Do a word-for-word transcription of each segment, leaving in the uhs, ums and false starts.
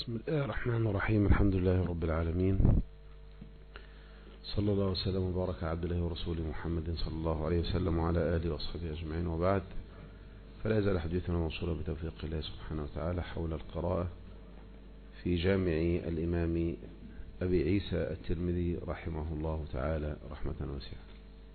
بسم الله الرحمن الرحيم. الحمد لله رب العالمين، صلى الله وسلم وبارك على عبد الله ورسوله محمد صلى الله عليه وسلم وعلى آله وأصحابه أجمعين، وبعد، فلا يزال حديثنا موصولا بتوفيق الله سبحانه وتعالى حول القراءة في جامع الإمام أبي عيسى الترمذي رحمه الله تعالى رحمة واسعة.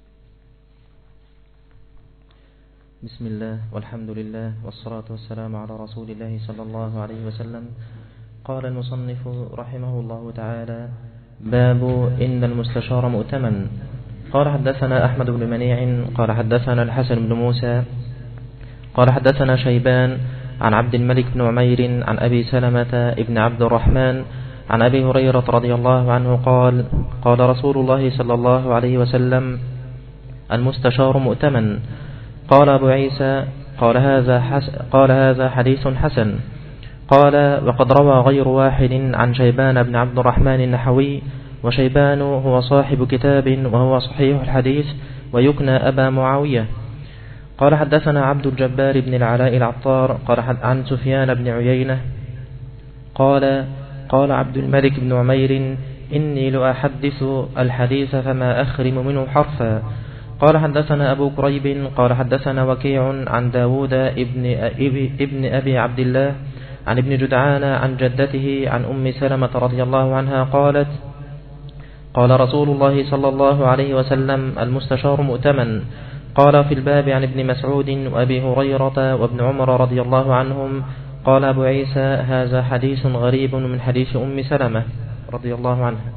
بسم الله والحمد لله والصلاة والسلام على رسول الله صلى الله عليه وسلم. قال المصنف رحمه الله تعالى: باب إن المستشار مؤتمن. قال حدثنا أحمد بن منيع قال حدثنا الحسن بن موسى قال حدثنا شيبان عن عبد الملك بن عمير عن أبي سلمة ابن عبد الرحمن عن أبي هريرة رضي الله عنه قال: قال رسول الله صلى الله عليه وسلم: المستشار مؤتمن. قال أبو عيسى: قال هذا, حس قال هذا حديث حسن. قال: وقد روى غير واحد عن شيبان بن عبد الرحمن النحوي، وشيبان هو صاحب كتاب وهو صحيح الحديث ويكنى أبا معاوية. قال حدثنا عبد الجبار بن العلاء العطار قال عن سفيان بن عيينة قال: قال عبد الملك بن عمير: إني لأحدث الحديث فما أخرم منه حرفا. قال حدثنا أبو كريب قال حدثنا وكيع عن داود ابن, ابن أبي عبد الله عن ابن جدعان عن جدته عن أم سلمة رضي الله عنها قالت: قال رسول الله صلى الله عليه وسلم: المستشار مؤتمن. قال في الباب عن ابن مسعود وأبي هريرة وابن عمر رضي الله عنهم. قال أبو عيسى: هذا حديث غريب من حديث أم سلمة رضي الله عنها.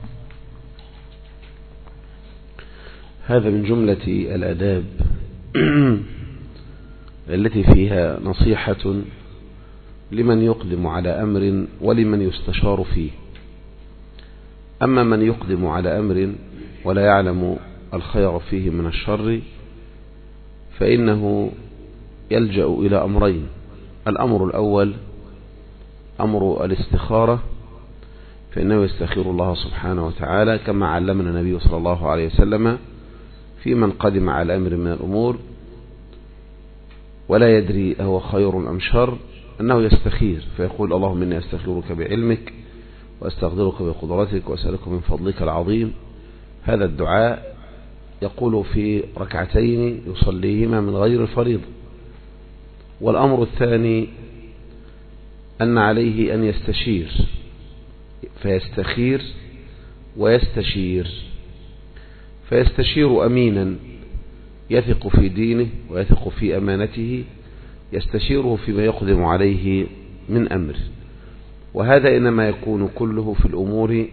هذا من جملة الآداب التي فيها نصيحة لمن يقدم على أمر ولمن يستشار فيه. أما من يقدم على أمر ولا يعلم الخير فيه من الشر فإنه يلجأ إلى أمرين: الأمر الأول أمر الاستخارة، فإنه يستخير الله سبحانه وتعالى كما علمنا النبي صلى الله عليه وسلم في من قدم على أمر من الأمور ولا يدري هو خير أم شر، أنه يستخير فيقول: اللهم إني أستخيرك بعلمك وأستقدرك بقدرتك وأسألك من فضلك العظيم. هذا الدعاء يقول في ركعتين يصليهما من غير الفريضة. والأمر الثاني أن عليه أن يستشير، فيستخير ويستشير. فيستشير أمينا يثق في دينه ويثق في أمانته، يستشيره فيما يقدم عليه من أمر. وهذا إنما يكون كله في الأمور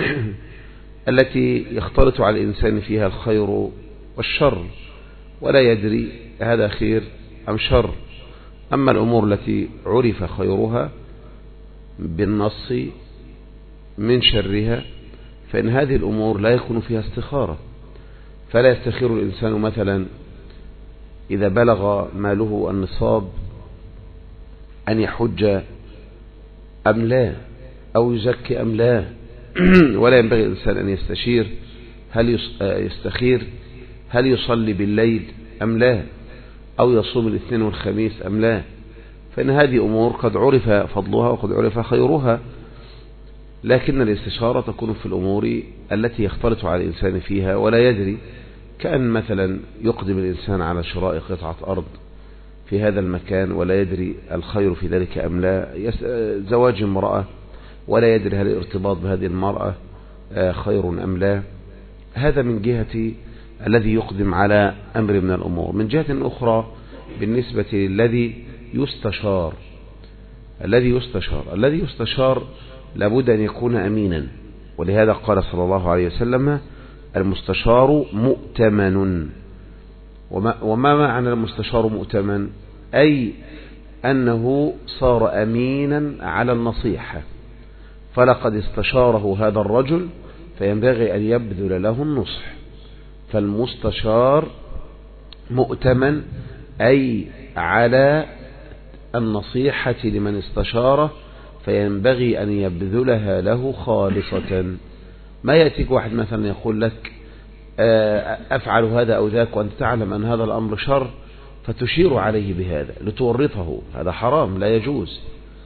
التي يختلط على الإنسان فيها الخير والشر ولا يدري هذا خير أم شر. أما الأمور التي عرف خيرها بالنص من شرها فإن هذه الأمور لا يكون فيها استخارة. فلا يستخير الإنسان مثلا إذا بلغ ماله النصاب أن يحج أم لا، أو يزكي أم لا. ولا ينبغي الإنسان أن يستشير هل يستخير هل يصلي بالليل أم لا، أو يصوم الاثنين والخميس أم لا، فإن هذه أمور قد عرف فضلها وقد عرف خيرها. لكن الاستشارة تكون في الأمور التي يختلط على الإنسان فيها ولا يدري، كأن مثلا يقدم الإنسان على شراء قطعة أرض في هذا المكان ولا يدري الخير في ذلك أم لا، زواج امرأة ولا يدري هل الارتباط بهذه المرأة خير أم لا. هذا من جهة الذي يقدم على أمر من الأمور. من جهة أخرى بالنسبة للذي يستشار الذي يستشار الذي يستشار لابد أن يكون أمينا، ولهذا قال صلى الله عليه وسلم: المستشار مؤتمن. وما, وما معنى المستشار مؤتمن؟ أي أنه صار أمينا على النصيحة، فلقد استشاره هذا الرجل فينبغي أن يبذل له النصح. فالمستشار مؤتمن أي على النصيحة لمن استشاره، فينبغي أن يبذلها له خالصة. ما يأتيك واحد مثلا يقول لك أفعل هذا أو ذاك وأنت تعلم أن هذا الأمر شر فتشير عليه بهذا لتورطه، هذا حرام لا يجوز.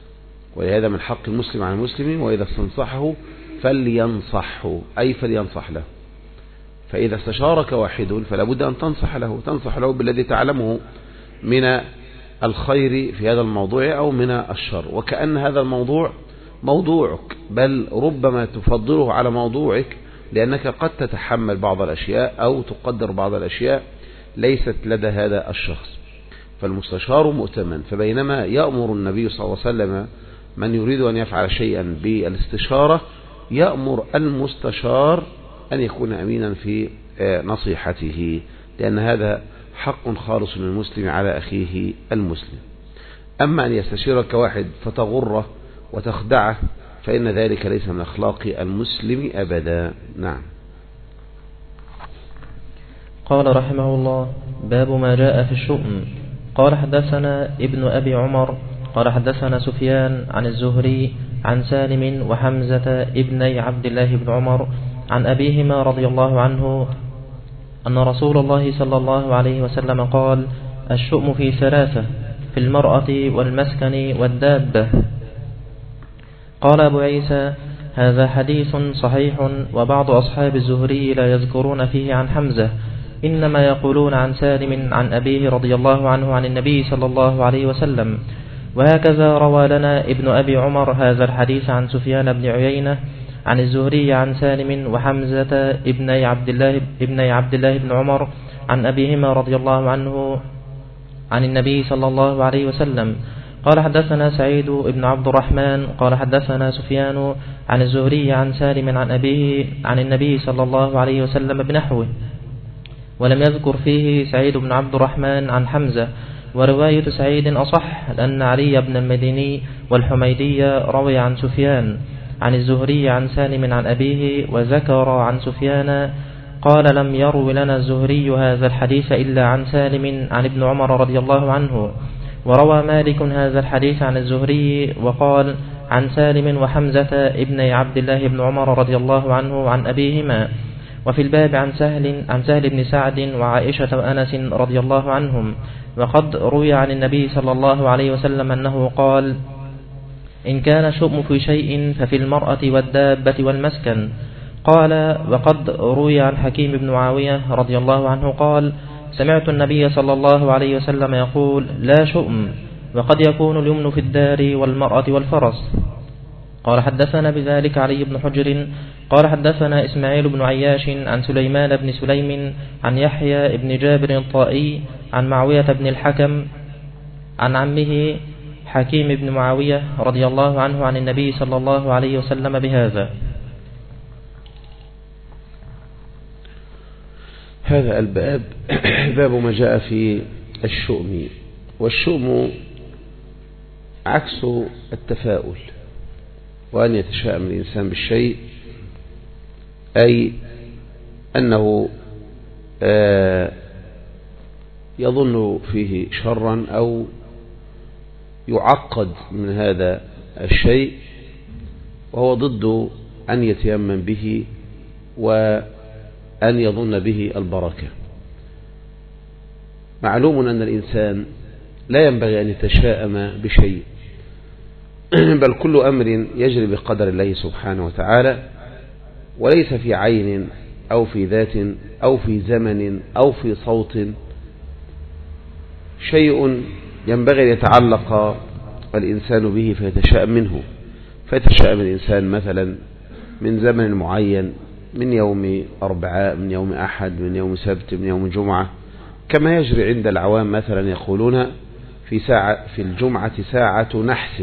ولهذا من حق المسلم على المسلم وإذا استنصحه فلينصحه، أي فلينصح له. فإذا استشارك واحد فلا بد أن تنصح له، تنصح له بالذي تعلمه من الخير في هذا الموضوع أو من الشر، وكأن هذا الموضوع موضوعك، بل ربما تفضله على موضوعك لأنك قد تتحمل بعض الأشياء أو تقدر بعض الأشياء ليست لدى هذا الشخص. فالمستشار مؤتمن. فبينما يأمر النبي صلى الله عليه وسلم من يريد أن يفعل شيئا بالاستشارة، يأمر المستشار أن يكون أمينا في نصيحته، لأن هذا حق خالص للمسلم على أخيه المسلم. أما أن يستشيرك واحد فتغره وتخدعه فإن ذلك ليس من أخلاق المسلم أبدا. نعم. قال رحمه الله: باب ما جاء في الشؤم. قال حدثنا ابن أبي عمر قال حدثنا سفيان عن الزهري عن سالم وحمزة ابني عبد الله بن عمر عن أبيهما رضي الله عنه أن رسول الله صلى الله عليه وسلم قال: الشؤم في ثلاثة، في المرأة والمسكن والدابة. قال أبو عيسى: هذا حديث صحيح، وبعض أصحاب الزهري لا يذكرون فيه عن حمزة، إنما يقولون عن سالم عن أبيه رضي الله عنه عن النبي صلى الله عليه وسلم. وهكذا روى لنا ابن أبي عمر هذا الحديث عن سفيان بن عيينة عن الزهري عن سالم وحمزة ابني عبد الله ابني عبد الله بن عمر عن أبيهما رضي الله عنه عن النبي صلى الله عليه وسلم. قال حدثنا سعيد بن عبد الرحمن قال حدثنا سفيان عن الزهري عن سالم عن أبيه عن النبي صلى الله عليه وسلم بنحوه، ولم يذكر فيه سعيد بن عبد الرحمن عن حمزة. ورواية سعيد أصح، لأن علي بن المديني والحميدي روي عن سفيان عن الزهري عن سالم عن أبيه، وذكر عن سفيان قال: لم يروي لنا الزهري هذا الحديث إلا عن سالم عن ابن عمر رضي الله عنه. وروى مالك هذا الحديث عن الزهري وقال: عن سالم وحمزة ابني عبد الله بن عمر رضي الله عنه عن أبيهما. وفي الباب عن سهل عن سهل بن سعد وعائشة وأنس رضي الله عنهم. وقد روي عن النبي صلى الله عليه وسلم أنه قال: إن كان شؤم في شيء ففي المرأة والدابة والمسكن. قال: وقد روي عن حكيم بن معاوية رضي الله عنه قال: سمعت النبي صلى الله عليه وسلم يقول: لا شؤم، وقد يكون اليمن في الدار والمرأة والفرس. قال حدثنا بذلك علي بن حجر قال حدثنا إسماعيل بن عياش عن سليمان بن سليم عن يحيى بن جابر الطائي عن معاوية بن الحكم عن عمه حكيم بن معاوية رضي الله عنه عن النبي صلى الله عليه وسلم بهذا. هذا الباب باب ما جاء في الشؤم. والشؤم عكس التفاؤل، وأن يتشائم الإنسان بالشيء، أي أنه يظن فيه شرا أو يعقد من هذا الشيء، وهو ضد أن يتيمم به وأن يظن به البركة. معلوم أن الإنسان لا ينبغي أن يتشائم بشيء، بل كل أمر يجري بقدر الله سبحانه وتعالى، وليس في عين أو في ذات أو في زمن أو في صوت شيء ينبغي أن يتعلق الإنسان به فيتشائم منه. فيتشائم الإنسان مثلا من زمن معين، من يوم أربعاء، من يوم أحد، من يوم سبت، من يوم جمعة، كما يجري عند العوام مثلا يقولون في ساعة في الجمعة ساعة نحس،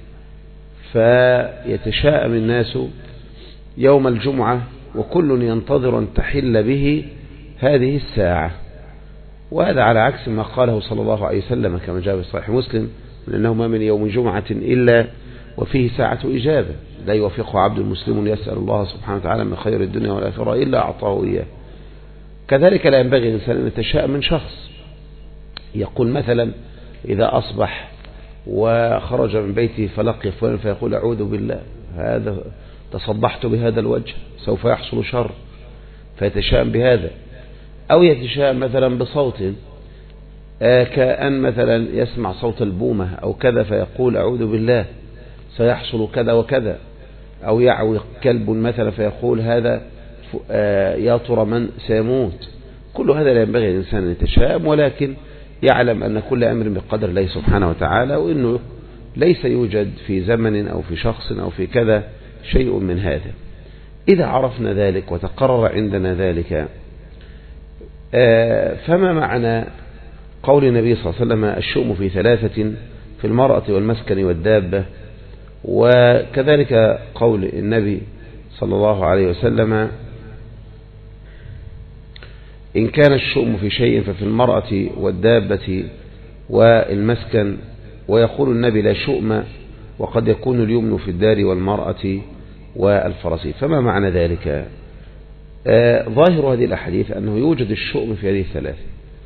فيتشائم الناس يوم الجمعة وكل ينتظر أن تحل به هذه الساعة. وهذا على عكس ما قاله صلى الله عليه وسلم كما جاء في صحيح مسلم: إنه ما من يوم جمعة إلا وفيه ساعة إجابة، لا يوفقه عبد المسلم يسأل الله سبحانه وتعالى من خير الدنيا والآخرة إلا أعطاه إياه. كذلك لا ينبغي الإنسان أن يتشائم من شخص، يقول مثلا إذا أصبح وخرج من بيته فلقي فلان فيقول: أعوذ بالله، هذا تصبحت بهذا الوجه سوف يحصل شر، فيتشائم بهذا. أو يتشائم مثلا بصوت، كأن مثلا يسمع صوت البومة أو كذا فيقول: أعوذ بالله سيحصل كذا وكذا، أو يعوي كلب مثلا فيقول هذا يا ترى من سيموت. كل هذا لا ينبغي الإنسان أن يتشائم، ولكن يعلم أن كل أمر بقدر الله سبحانه وتعالى، وأنه ليس يوجد في زمن أو في شخص أو في كذا شيء من هذا. إذا عرفنا ذلك وتقرر عندنا ذلك، فما معنى قول النبي صلى الله عليه وسلم الشؤم في ثلاثة، في المرأة والمسكن والدابة؟ وكذلك قول النبي صلى الله عليه وسلم إن كان الشؤم في شيء ففي المرأة والدابة والمسكن، ويقول النبي لا شؤم، وقد يكون اليمن في الدار والمرأة والفرس. فما معنى ذلك؟ آه ظاهر هذه الأحاديث أنه يوجد الشؤم في هذه الثلاثة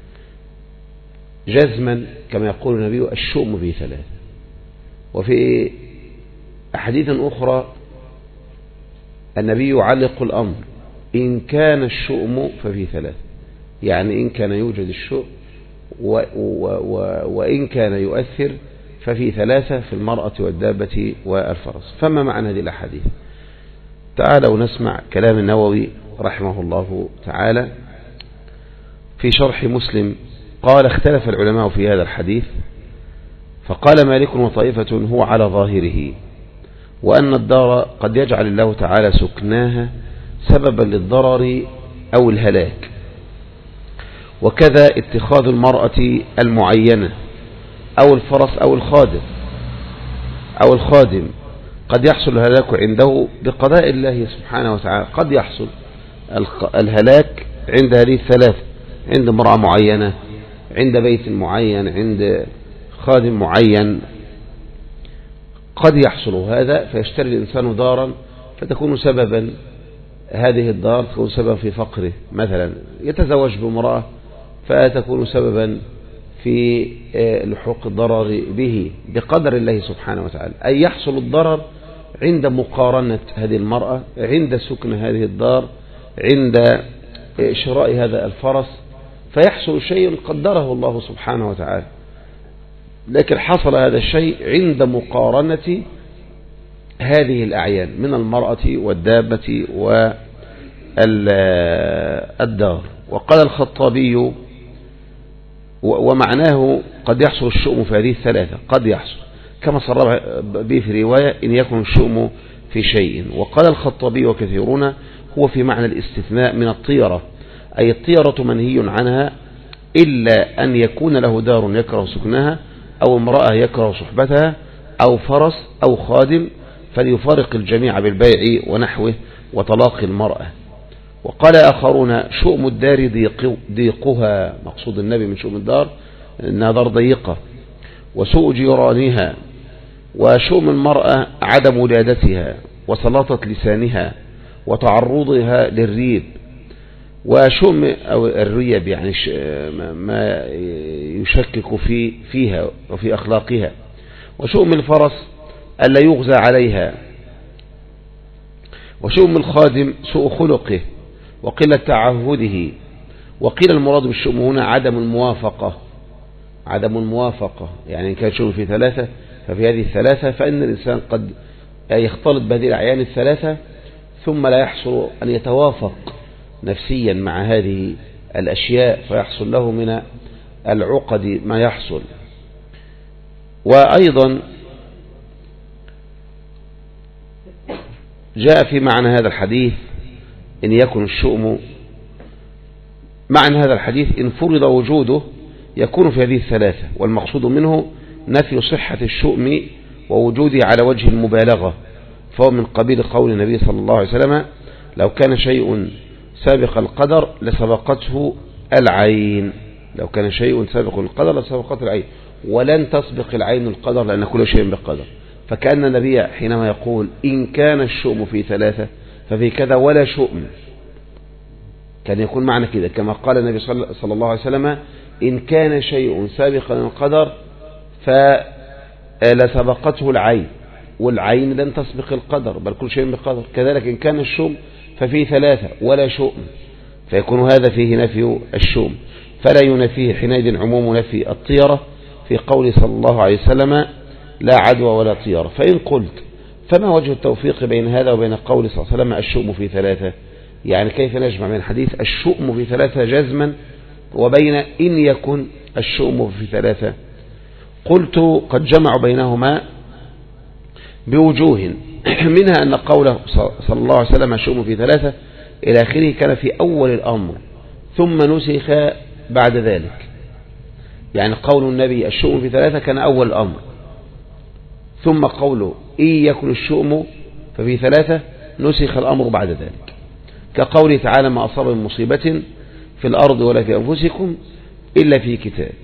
جزما، كما يقول النبي الشؤم في ثلاثة. وفي أحاديث أخرى النبي يعلق الأمر إن كان الشؤم ففي ثلاثة، يعني إن كان يوجد الشؤم و و و وإن كان يؤثر ففي ثلاثة، في المرأة والدابة والفرس. فما معنى هذه الأحاديث؟ تعالوا نسمع كلام النووي رحمه الله تعالى في شرح مسلم. قال اختلف العلماء في هذا الحديث، فقال مالك وطائفة هو على ظاهره، وأن الدار قد يجعل الله تعالى سكناها سببا للضرر أو الهلاك، وكذا اتخاذ المرأة المعينة أو الفرس أو الخادم أو الخادم قد يحصل الهلاك عنده بقضاء الله سبحانه وتعالى. قد يحصل الهلاك عند هذه الثلاثة، عند امرأة معينة، عند بيت معين، عند خادم معين، قد يحصل هذا، فيشتري الإنسان دارا فتكون سببا، هذه الدار تكون سببا في فقره، مثلا يتزوج بامرأة فتكون سببا في لحوق الضرر به بقدر الله سبحانه وتعالى. أي يحصل الضرر عند مقارنة هذه المرأة، عند سكن هذه الدار، عند شراء هذا الفرس، فيحصل شيء قدره الله سبحانه وتعالى، لكن حصل هذا الشيء عند مقارنة هذه الأعيان من المرأة والدابة والدار. وقال الخطابي ومعناه قد يحصل الشؤم في هذه الثلاثة، قد يحصل كما صرح به في رواية إن يكون الشؤم في شيء. وقال الخطابي وكثيرون هو في معنى الاستثناء من الطيرة، أي الطيرة منهي عنها إلا أن يكون له دار يكره سكنها، أو امرأة يكره صحبتها، أو فرس أو خادم، فليفارق الجميع بالبيع ونحوه وطلاق المرأة. وقال آخرون شؤم الدار ضيق ضيقها، مقصود النبي من شؤم الدار أنها دار ضيقة، وسوء جيرانها، وشؤم المرأة عدم ولادتها وسلاطة لسانها وتعرضها للريب، وشؤم أو الريب يعني ما يشكك في فيها وفي أخلاقها، وشؤم الفرس ألا يغزى عليها، وشؤم الخادم سوء خلقه وقلة تعهده. وقيل المراد بالشؤم هنا عدم الموافقة، عدم الموافقة يعني إن كان شؤم في ثلاثة ففي هذه الثلاثة، فإن الإنسان قد يختلط بهذه الأعيان الثلاثة ثم لا يحصل أن يتوافق نفسيا مع هذه الأشياء، فيحصل له من العقد ما يحصل. وأيضا جاء في معنى هذا الحديث إن يكون الشؤم، معنى هذا الحديث إن فرض وجوده يكون في هذه الثلاثة، والمقصود منه نفي صحة الشؤم ووجوده على وجه المبالغة، فهو من قبيل قول النبي صلى الله عليه وسلم لو كان شيء سابق القدر لسبقته العين، لو كان شيء سابق القدر لسبقته العين، ولن تسبق العين القدر لأن كل شيء بقدر. فكأن النبي حينما يقول إن كان الشؤم في ثلاثة ففي كذا ولا شؤم، كان يكون معنى كده كما قال النبي صلى الله عليه وسلم إن كان شيء سابقا القدر فلسبقته العين، والعين لن تسبق القدر بل كل شيء بقدر. كذلك إن كان الشؤم ففي ثلاثة ولا شؤم، فيكون هذا فيه نفي الشؤم، فلا ينفيه حينئذ عموم نفي الطيرة في قول صلى الله عليه وسلم لا عدوى ولا طيار. فإن قلت فما وجه التوفيق بين هذا وبين قول صلى الله عليه وسلم الشؤم في ثلاثة؟ يعني كيف نجمع بين حديث الشؤم في ثلاثة جزما وبين إن يكن الشؤم في ثلاثة؟ قلت قد جمعوا بينهما بوجوه، منها أن قوله صلى الله عليه وسلم الشؤم في ثلاثة إلى آخره كان في أول الأمر ثم نسخ بعد ذلك. يعني قول النبي الشؤم في ثلاثة كان أول الأمر، ثم قوله إن يكن الشؤم ففي ثلاثة نسخ الأمر بعد ذلك، كقوله تعالى ما أصاب من مصيبة في الأرض ولا في أنفسكم إلا في كتاب.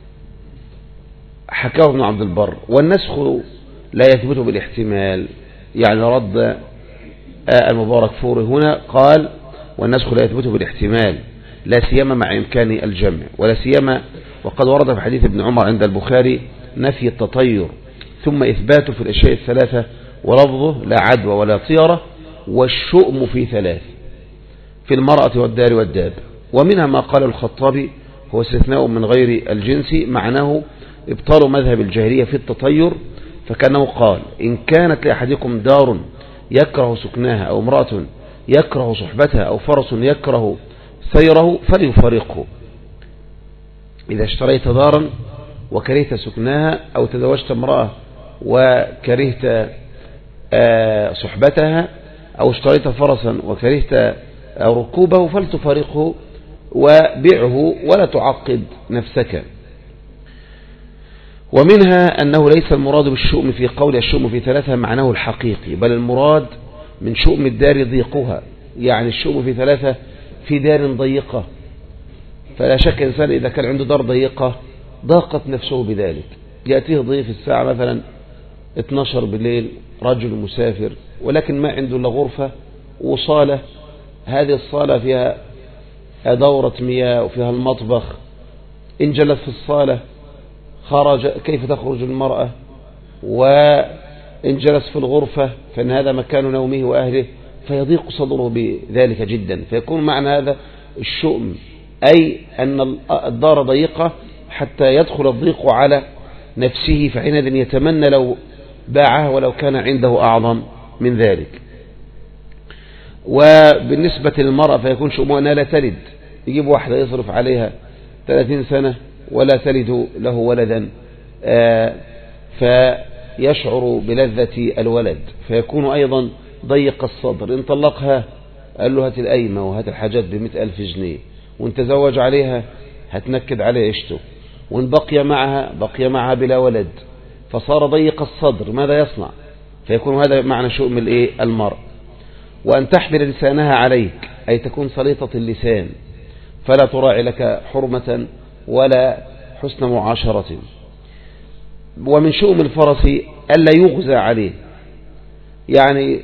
حكاه ابن عبد البر. والنسخ لا يثبت بالاحتمال، يعني رد المبارك فوري هنا قال والنسخ لا يثبت بالاحتمال لا سيما مع إمكان الجمع، ولا سيما وقد ورد في حديث ابن عمر عند البخاري نفي التطير ثم إثباته في الأشياء الثلاثة ولفظه لا عدوى ولا طيرة والشؤم في ثلاث في المرأة والدار والداب. ومنها ما قال الخطابي هو استثناء من غير الجنس، معناه ابطال مذهب الجاهلية في التطير، فكانه قال إن كانت لأحدكم دار يكره سكناها أو امرأة يكره صحبتها أو فرس يكره سيره فليفارقه. إذا اشتريت دارا وكرهت سكناها أو تزوجت امرأة وكرهت صحبتها أو اشتريت فرسا وكرهت ركوبه فلتفارقه وبيعه ولا تعقد نفسك. ومنها أنه ليس المراد بالشؤم في قول الشؤم في ثلاثة معناه الحقيقي، بل المراد من شؤم الدار ضيقها، يعني الشؤم في ثلاثة في دار ضيقة، فلا شك إنسان إذا كان عنده دار ضيقة ضاقت نفسه بذلك. يأتيه ضيف الساعة مثلا اتناشر بالليل، رجل مسافر ولكن ما عنده إلا غرفة وصالة، هذه الصالة فيها دورة مياه وفيها المطبخ، إن جلس في الصالة خرج كيف تخرج المرأة، وإن جلس في الغرفة فإن هذا مكان نومه وأهله، فيضيق صدره بذلك جدا. فيكون معنى هذا الشؤم أي أن الدار ضيقة حتى يدخل الضيق على نفسه، فحينئذ يتمنى لو باعها ولو كان عنده أعظم من ذلك. وبالنسبة للمرأة فيكون شؤمها أنها لا تلد، يجيب واحدة يصرف عليها ثلاثين سنة ولا تلد له ولدا، فيشعر بلذة الولد، فيكون أيضا ضيق الصدر. إن طلقها قال له هات القايمة وهات الحاجات بمئة ألف جنيه، وإن تزوج عليها هتنكد عليه عيشته، وإن بقي معها بقي معها بلا ولد، فصار ضيق الصدر، ماذا يصنع؟ فيكون هذا معنى شؤم الإيه المرء. وأن تحمل لسانها عليك أي تكون سليطة اللسان، فلا تراعي لك حرمة ولا حسن معاشرة. ومن شؤم الفرس ألا يغزى عليه، يعني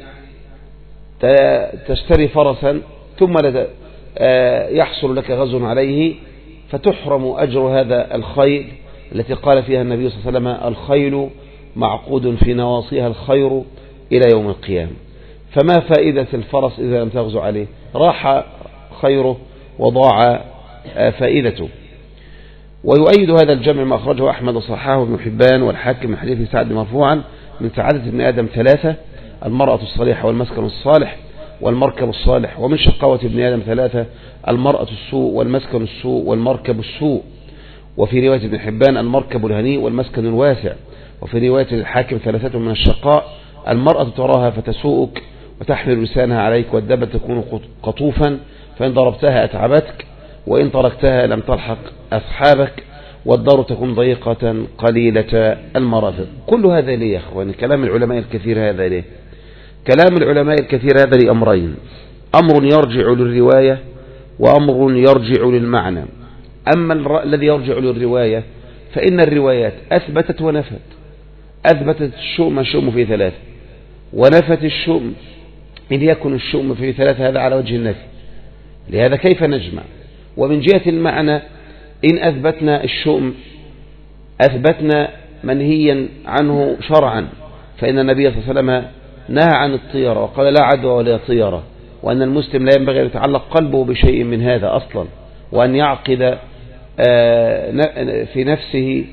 تشتري فرسا ثم يحصل لك غزو عليه فتحرم أجر هذا الخيل التي قال فيها النبي صلى الله عليه وسلم الخيل معقود في نواصيها الخير إلى يوم القيامة. فما فائدة الفرس إذا لم تغزو عليه؟ راح خيره وضاع فائدته. ويؤيد هذا الجمع ما أخرجه أحمد وصححه ابن حبان والحاكم من حديث سعد مرفوعا من سعادة ابن آدم ثلاثة: المرأة الصالحة والمسكن الصالح والمركب الصالح. ومن شقاوة ابن آدم ثلاثة: المرأة السوء والمسكن السوء والمركب السوء. وفي رواية ابن حبان: المركب الهنيء والمسكن الواسع. وفي رواية الحاكم: ثلاثة من الشقاء: المرأة تراها فتسوءك وتحمل لسانها عليك، والدابة تكون قطوفا فإن ضربتها أتعبتك وإن تركتها لم تلحق أصحابك، والدار تكون ضيقة قليلة المرافق. كل هذا ليه يا أخواني؟ كلام العلماء الكثير هذا ليه؟ كلام العلماء الكثير هذا لأمرين: أمر يرجع للرواية وأمر يرجع للمعنى. أما الذي يرجع للرواية فإن الروايات أثبتت ونفت. أثبتت الشؤم الشؤم في ثلاثة، ونفت الشؤم إن يكن الشؤم في ثلاثة، هذا على وجه النفي. لهذا كيف نجمع؟ ومن جهة المعنى إن أثبتنا الشؤم أثبتنا منهيا عنه شرعا، فإن النبي صلى الله عليه وسلم نهى عن الطيرة وقال لا عدوى ولا طيرة، وأن المسلم لا ينبغي أن يتعلق قلبه بشيء من هذا أصلا، وأن يعقد في نفسه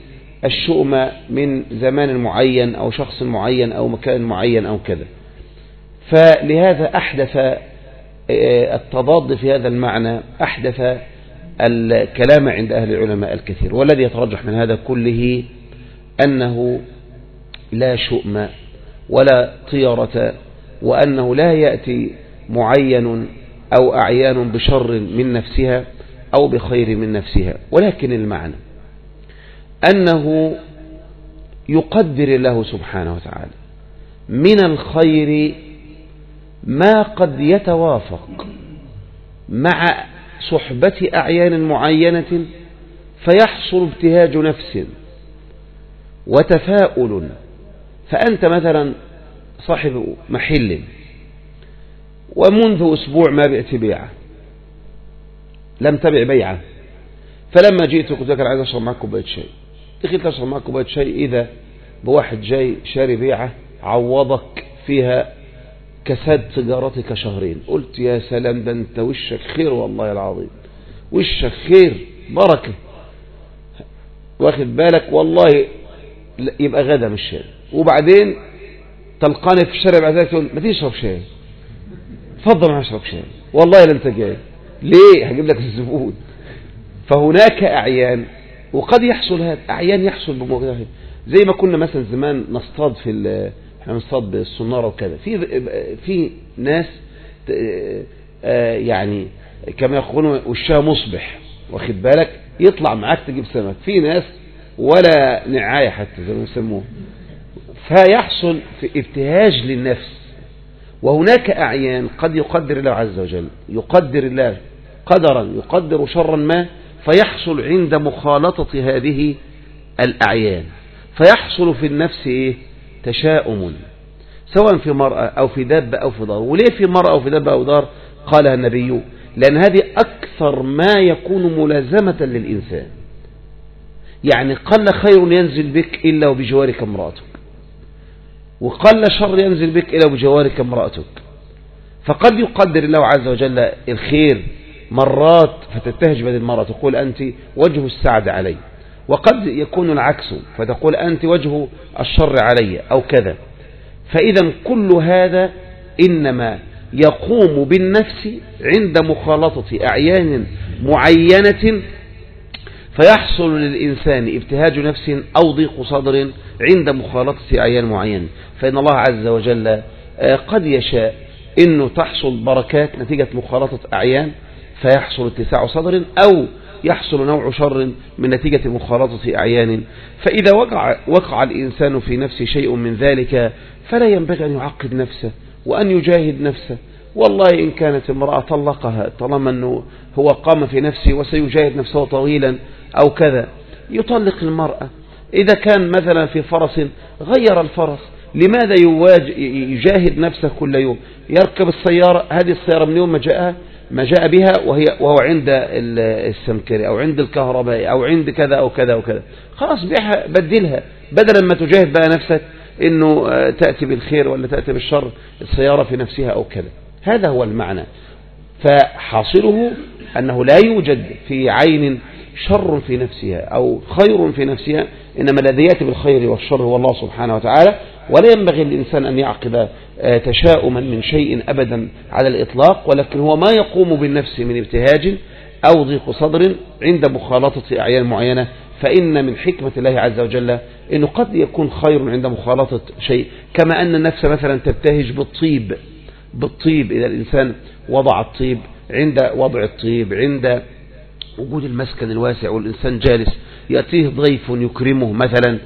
الشؤم من زمان معين أو شخص معين أو مكان معين أو كذا. فلهذا أحدث التضاد في هذا المعنى، أحدث الكلام عند أهل العلماء الكثير. والذي يترجح من هذا كله أنه لا شؤم ولا طيرة، وأنه لا يأتي معين أو أعيان بشر من نفسها أو بخير من نفسها، ولكن المعنى أنه يقدر الله سبحانه وتعالى من الخير ما قد يتوافق مع صحبة أعيان معينة، فيحصل ابتهاج نفس وتفاؤل. فأنت مثلا صاحب محل ومنذ أسبوع ما بعت بيعة، لم تبع بيعة، فلما جئت قلت لك أنا عايز أشرب معك كوباية شاي، دخلت أشرب معك كوباية شاي إذا بواحد جاي شاري بيعة عوضك فيها كساد سيجارتك شهرين. قلت يا سلام، ده انت وشك خير والله العظيم، وشك خير بركة، واخد بالك والله. يبقى غدا مش شاي، وبعدين تلقاني في الشارع بعد ذلك تقول ما تشرب شاي، اتفضل ما اشرب شاي، والله لا انت جاي ليه، هجيب لك الزبون. فهناك أعيان، وقد يحصل هذا أعيان يحصل بموجودها، زي ما كنا مثلا زمان نصطاد في احنا نصطاد بالصنارة وكذا، في في ناس يعني كما يقولون وشها مصبح، واخد بالك، يطلع معاك تجيب سمك. في ناس ولا نعاية حتى زي ما يسموه، فيحصل في ابتهاج للنفس. وهناك أعيان قد يقدر الله عز وجل، يقدر الله قدرا يقدر شرا ما، فيحصل عند مخالطة هذه الأعيان فيحصل في النفس إيه؟ تشاؤم، سواء في مرأة أو في دابة أو في دار. وليه في مرأة أو في دابة أو دار؟ قالها النبي لأن هذه أكثر ما يكون ملازمة للإنسان. يعني قل خير ينزل بك إلا وبجوارك امرأتك، وقل شر ينزل بك إلا وبجوارك امرأتك. فقد يقدر الله عز وجل الخير مرات فتتهج بهذه المرأة، تقول أنت وجه السعد علي، وقد يكون العكس فتقول أنت وجه الشر علي أو كذا. فإذا كل هذا إنما يقوم بالنفس عند مخالطة أعيان معينة، فيحصل للإنسان ابتهاج نفس أو ضيق صدر عند مخالطة أعيان معينة. فإن الله عز وجل قد يشاء إنه تحصل بركات نتيجة مخالطة أعيان فيحصل اتساع صدر، أو يحصل نوع شر من نتيجة مخالطة أعيان. فإذا وقع, وقع الإنسان في نفسه شيء من ذلك فلا ينبغي أن يعقد نفسه وأن يجاهد نفسه. والله إن كانت امرأة طلقها طالما أنه هو قام في نفسه وسيجاهد نفسه طويلا أو كذا، يطلق المرأة. إذا كان مثلا في فرس غير الفرس، لماذا يجاهد نفسه كل يوم؟ يركب السيارة، هذه السيارة من يوم ما جاءها ما جاء بها وهي وهو عند السمكري أو عند الكهرباء أو عند كذا أو كذا أو كذا، خلاص بيعها بدلها، بدلا ما تجاهد بقى نفسك إنه تأتي بالخير ولا تأتي بالشر السيارة في نفسها أو كذا. هذا هو المعنى. فحاصله أنه لا يوجد في عين شر في نفسها أو خير في نفسها، إنما الذي يأتي بالخير والشر هو الله سبحانه وتعالى. ولا ينبغي للإنسان أن يعقد تشاؤما من شيء أبدا على الإطلاق، ولكن هو ما يقوم بالنفس من ابتهاج أو ضيق صدر عند مخالطة أعيان معينة. فإن من حكمة الله عز وجل إنه قد يكون خير عند مخالطة شيء، كما أن النفس مثلا تبتهج بالطيب بالطيب إذا الإنسان وضع الطيب، عند وضع الطيب، عند وجود المسكن الواسع والإنسان جالس يأتيه ضيف يكرمه مثلا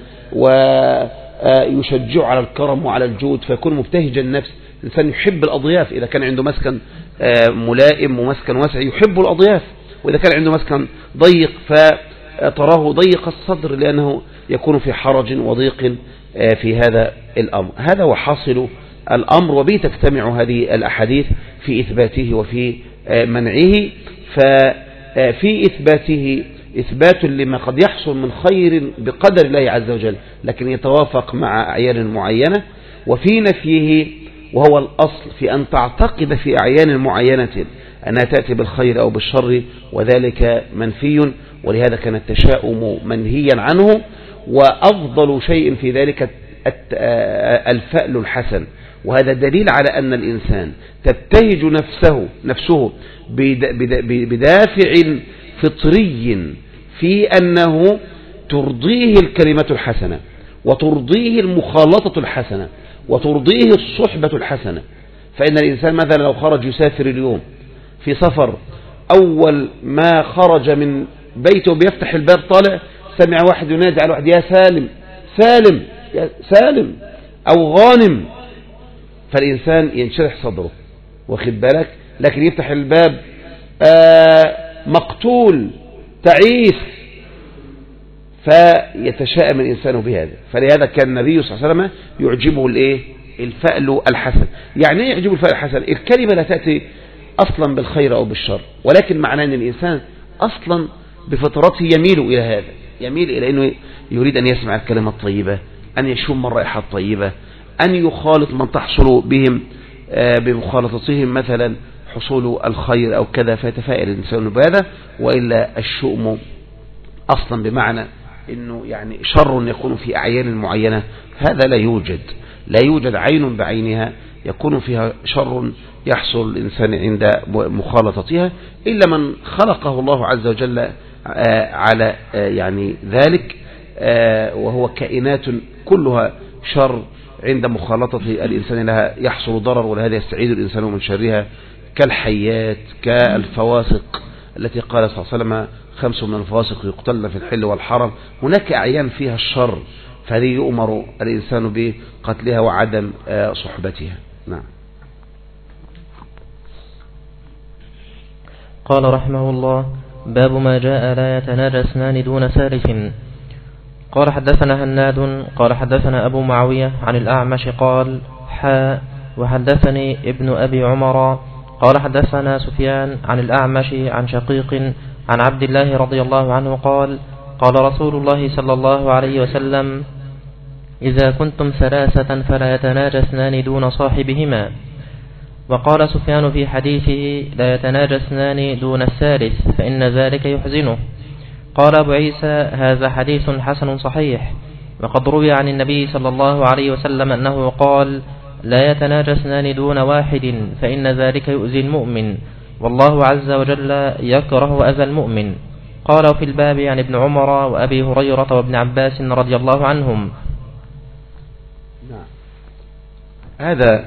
ويشجع على الكرم وعلى الجود، فيكون مبتهج النفس. الإنسان يحب الأضياف إذا كان عنده مسكن ملائم ومسكن واسع، يحب الأضياف. وإذا كان عنده مسكن ضيق فتراه ضيق الصدر لأنه يكون في حرج وضيق في هذا الأمر. هذا هو حاصل الأمر، وبه تجتمع هذه الأحاديث في إثباته وفي منعه. ففي إثباته إثبات لما قد يحصل من خير بقدر الله عز وجل لكن يتوافق مع أعيان معينة، وفي نفيه وهو الأصل في أن تعتقد في أعيان معينة أنها تأتي بالخير أو بالشر، وذلك منفي. ولهذا كان التشاؤم منهيا عنه. وأفضل شيء في ذلك الفأل الحسن. وهذا دليل على أن الإنسان تبتهج نفسه نفسه بدافع فطري في أنه ترضيه الكلمة الحسنة، وترضيه المخالطة الحسنة، وترضيه الصحبة الحسنة. فإن الإنسان مثلا لو خرج يسافر اليوم في سفر، أول ما خرج من بيته بيفتح الباب طالع سمع واحد ينادي على واحد: يا سالم سالم يا سالم أو غانم، فالإنسان ينشرح صدره، واخد بالك. لكن يفتح الباب آه مقتول تعيس، فيتشائم الإنسان بهذا. فلهذا كان النبي صلى الله عليه وسلم يعجبه الايه الفأل الحسن. يعني ايه يعجبه الفأل الحسن؟ الكلمة لا تأتي أصلا بالخير أو بالشر، ولكن معناه أن الإنسان أصلا بفطرته يميل إلى هذا، يميل إلى أنه يريد أن يسمع الكلمة الطيبة، أن يشم الرائحة الطيبة، أن يخالط من تحصل بهم بمخالطتهم مثلا حصول الخير أو كذا، فيتفائل الإنسان بهذا. وإلا الشؤم أصلا بمعنى أنه يعني شر يكون في أعيان معينة، هذا لا يوجد، لا يوجد عين بعينها يكون فيها شر يحصل الإنسان عند مخالطتها، إلا من خلقه الله عز وجل على يعني ذلك، وهو كائنات كلها شر، عند مخالطة الإنسان لها يحصل ضرر، ولهذا يستعيد الإنسان من شرها، كالحيات، كالفواسق التي قال صلى الله عليه وسلم: خمس من الفواسق يقتلن في الحل والحرم. هناك أعيان فيها الشر، فهذه يؤمر الإنسان بقتلها وعدم صحبتها. نعم. قال رحمه الله: باب ما جاء لا يتناجى اثنان دون ثالث. قال حدثنا هناد قال حدثنا أبو معاوية عن الأعمش قال: حا وحدثني ابن أبي عمر قال حدثنا سفيان عن الأعمش عن شقيق عن عبد الله رضي الله عنه قال: قال رسول الله صلى الله عليه وسلم: إذا كنتم ثلاثة فلا يتناجى اثنان دون صاحبهما. وقال سفيان في حديثه: لا يتناجى اثنان دون الثالث فإن ذلك يحزنه. قال أبو عيسى: هذا حديث حسن صحيح. وقد روي عن النبي صلى الله عليه وسلم أنه قال: لا يتناجى اثنان دون واحد فإن ذلك يؤذي المؤمن، والله عز وجل يكره أذى المؤمن. قال في الباب عن ابن عمر وأبي هريرة وابن عباس رضي الله عنهم. نعم. هذا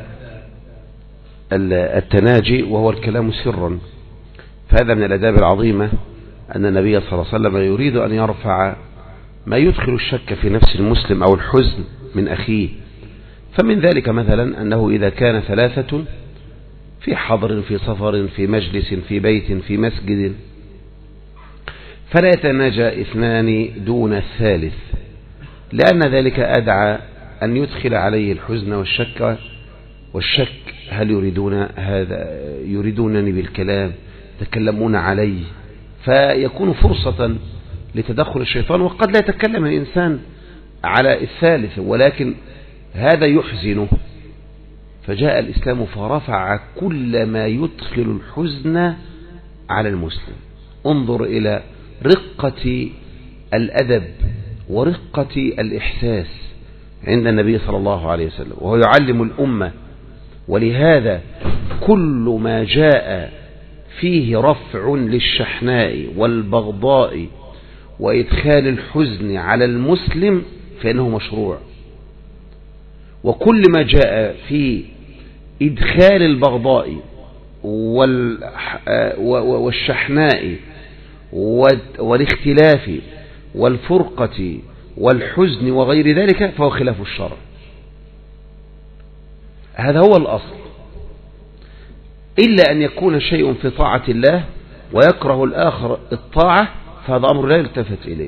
التناجي وهو الكلام سرا، فهذا من الآداب العظيمة أن النبي صلى الله عليه وسلم يريد أن يرفع ما يدخل الشك في نفس المسلم أو الحزن من أخيه. فمن ذلك مثلا أنه إذا كان ثلاثة في حضر في سفر في مجلس في بيت في مسجد، فلا يتناجى اثنان دون الثالث، لأن ذلك أدعى أن يدخل عليه الحزن والشك والشك هل يريدون هذا يريدونني بالكلام، يتكلمون علي، فيكون فرصة لتدخل الشيطان. وقد لا يتكلم الإنسان على الثالث، ولكن هذا يحزنه، فجاء الإسلام فرفع كل ما يدخل الحزن على المسلم. انظر إلى رقة الأدب ورقة الإحساس عند النبي صلى الله عليه وسلم، وهو يعلم الأمة. ولهذا كل ما جاء فيه رفع للشحناء والبغضاء وإدخال الحزن على المسلم فإنه مشروع، وكل ما جاء في إدخال البغضاء والشحناء والاختلاف والفرقة والحزن وغير ذلك فهو خلاف الشرع. هذا هو الأصل، إلا أن يكون شيء في طاعة الله ويكره الآخر الطاعة، فهذا أمر لا يلتفت إليه.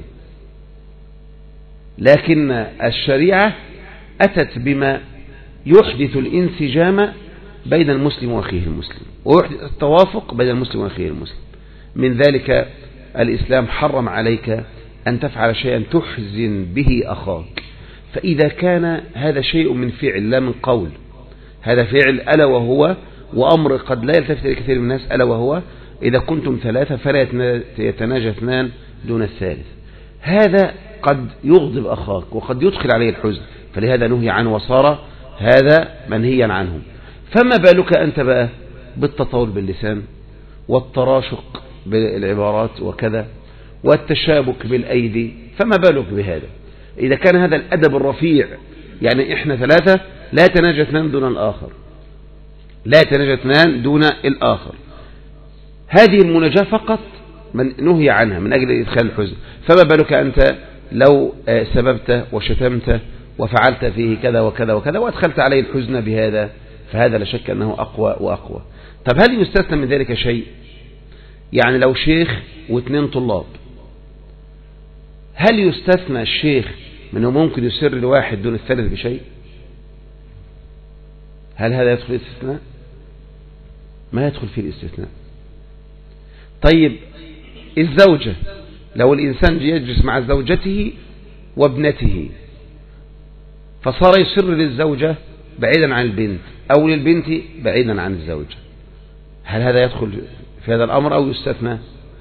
لكن الشريعة أتت بما يحدث الانسجام بين المسلم وأخيه المسلم، ويحدث التوافق بين المسلم وأخيه المسلم. من ذلك الإسلام حرم عليك أن تفعل شيئا تحزن به أخاك، فإذا كان هذا شيء من فعل لا من قول، هذا فعل ألا وهو وأمر قد لا يلتفت إلى كثير من الناس، ألا وهو إذا كنتم ثلاثة فلا يتناجى اثنان دون الثالث. هذا قد يغضب أخاك وقد يدخل عليه الحزن، فلهذا نهي عنه وصار هذا منهيا عنه. فما بالك أنت بقى بالتطاول باللسان والتراشق بالعبارات وكذا والتشابك بالأيدي، فما بالك بهذا؟ إذا كان هذا الأدب الرفيع، يعني إحنا ثلاثة لا يتناجى اثنان دون الآخر، لا يتناجى اثنان دون الآخر، هذه المناجاة فقط من نهي عنها من أجل إدخال الحزن، فما بالك أنت لو سببت وشتمت وفعلت فيه كذا وكذا وكذا وأدخلت عليه الحزن بهذا، فهذا لا شك أنه أقوى وأقوى. طب هل يستثنى من ذلك شيء؟ يعني لو شيخ واثنين طلاب، هل يستثنى الشيخ منه ممكن يسر الواحد دون الثالث بشيء؟ هل هذا يدخل في الاستثناء؟ ما يدخل في الاستثناء. طيب الزوجة، لو الإنسان يجلس مع زوجته وابنته فصار يسر للزوجة بعيدا عن البنت أو للبنت بعيدا عن الزوجة، هل هذا يدخل في هذا الأمر أو يستثنى؟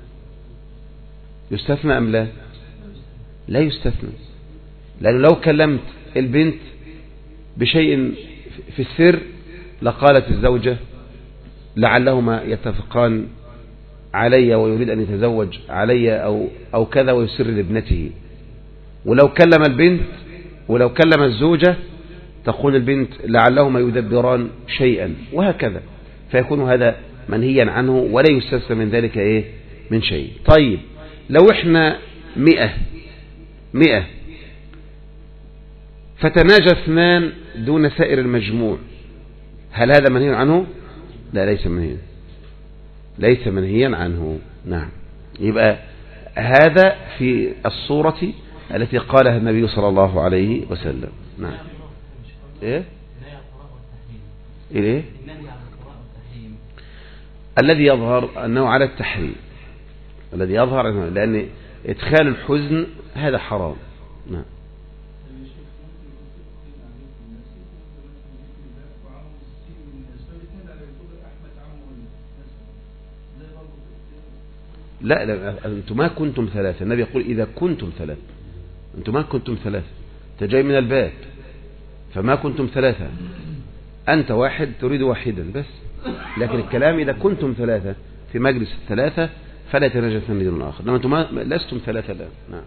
يستثنى أم لا؟ لا يستثنى، لأنه لو كلمت البنت بشيء في السر لقالت الزوجة لعلهما يتفقان علي ويريد أن يتزوج علي أو, أو كذا ويسر لابنته، ولو كلم البنت ولو كلم الزوجة تقول البنت لعلهما يدبران شيئا وهكذا، فيكون هذا منهيا عنه ولا يستثنى من ذلك إيه من شيء. طيب لو إحنا مئة مئة فتناجى اثنان دون سائر المجموع، هل هذا منهي عنه؟ لا، ليس منهيا، ليس منهيا عنه. نعم، يبقى هذا في الصورة التي قالها النبي صلى الله عليه وسلم. نعم. ايه ايه الذي يظهر أنه على التحريم، الذي يظهر أنه لأن إدخال الحزن هذا حرام. نعم. لا لا، أنتم ما كنتم ثلاثة، النبي يقول إذا كنتم ثلاثة، أنتم ما كنتم ثلاثة، أنت جاي من الباب فما كنتم ثلاثة، أنت واحد تريد واحدا بس، لكن الكلام إذا كنتم ثلاثة في مجلس الثلاثة فلا يتناجى اثنان دون الآخر، لما أنتم لستم ثلاثة الآن. نعم.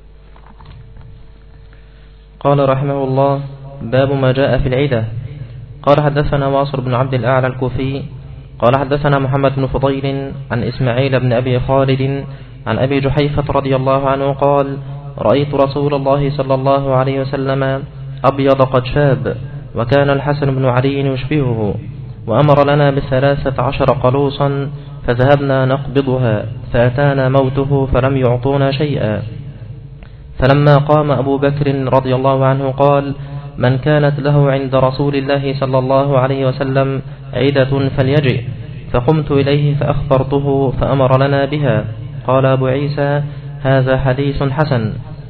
قال رحمه الله: باب ما جاء في العدة. قال حدثنا واصل بن عبد الأعلى الكوفي قال حدثنا محمد بن فضيل عن إسماعيل بن أبي خالد عن أبي جحيفة رضي الله عنه قال: رأيت رسول الله صلى الله عليه وسلم أبيض قد شاب، وكان الحسن بن علي يشبهه، وأمر لنا بثلاثة عشر قلوصا فذهبنا نقبضها، فأتانا موته فلم يعطونا شيئا. فلما قام أبو بكر رضي الله عنه قال: من كانت له عند رسول الله صلى الله عليه وسلم عدة فليجئ. فقمت إليه فأخبرته فأمر لنا بها. قال أبو عيسى: هذا حديث حسن.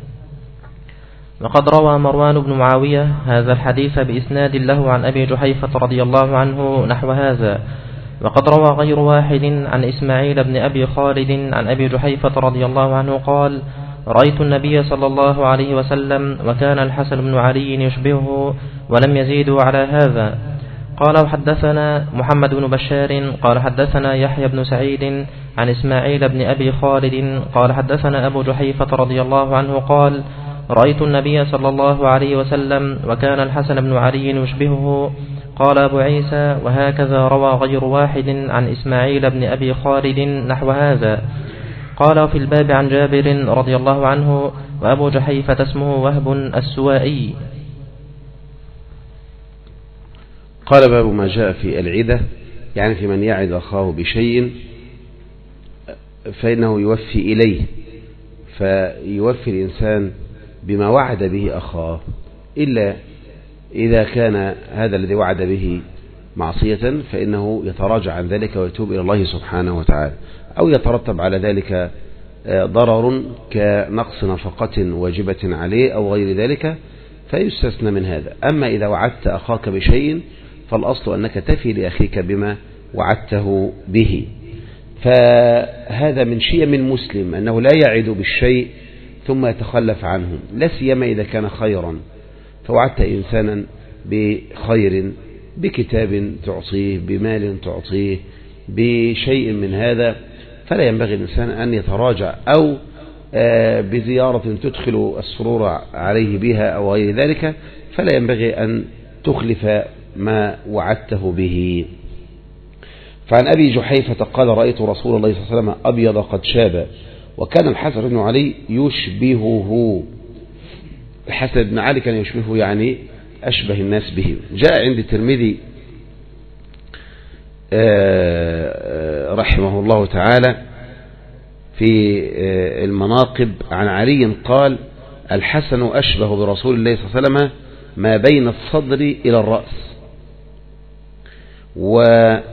وقد روى مروان بن معاوية هذا الحديث بإسناد له عن أبي جحيفة رضي الله عنه نحو هذا. وقد روى غير واحد عن إسماعيل بن أبي خالد عن أبي جحيفة رضي الله عنه قال: رأيت النبي صلى الله عليه وسلم وكان الحسن بن علي يشبهه، ولم يزيدوا على هذا. قال: وحدثنا محمد بن بشار قال حدثنا يحيى بن سعيد عن إسماعيل بن أبي خالد قال حدثنا أبو جحيفة رضي الله عنه قال: رأيت النبي صلى الله عليه وسلم وكان الحسن بن علي يشبهه. قال أبو عيسى: وهكذا روى غير واحد عن إسماعيل بن أبي خالد نحو هذا. قال: في الباب عن جابر رضي الله عنه: وأبو جحيفة اسمه وهب السوائي. قال: باب ما جاء في العدة، يعني في من يعد أخاه بشيء فإنه يوفي إليه، فيوفي الإنسان بما وعد به أخاه، إلا إذا كان هذا الذي وعد به معصية فإنه يتراجع عن ذلك ويتوب إلى الله سبحانه وتعالى، أو يترتب على ذلك ضرر كنقص نفقة واجبة عليه أو غير ذلك فيستثنى من هذا. أما إذا وعدت أخاك بشيء فالأصل أنك تفي لأخيك بما وعدته به. فهذا من شيم المسلم أنه لا يعد بالشيء ثم يتخلف عنه، لا سيما إذا كان خيرا. فوعدت إنسانا بخير، بكتاب تعطيه، بمال تعطيه، بشيء من هذا، فلا ينبغي الإنسان أن يتراجع، أو بزيارة تدخل السرور عليه بها أو غير ذلك، فلا ينبغي أن تخلف ما وعدته به. فعن أبي جحيفة قال رأيت رسول الله صلى الله عليه وسلم أبيض قد شاب، وكان الحسن بن علي يشبهه. الحسن بن علي كان يشبهه يعني أشبه الناس به. جاء عند الترمذي رحمه الله تعالى في المناقب عن علي قال الحسن أشبه برسول الله صلى الله عليه وسلم ما بين الصدر إلى الرأس، و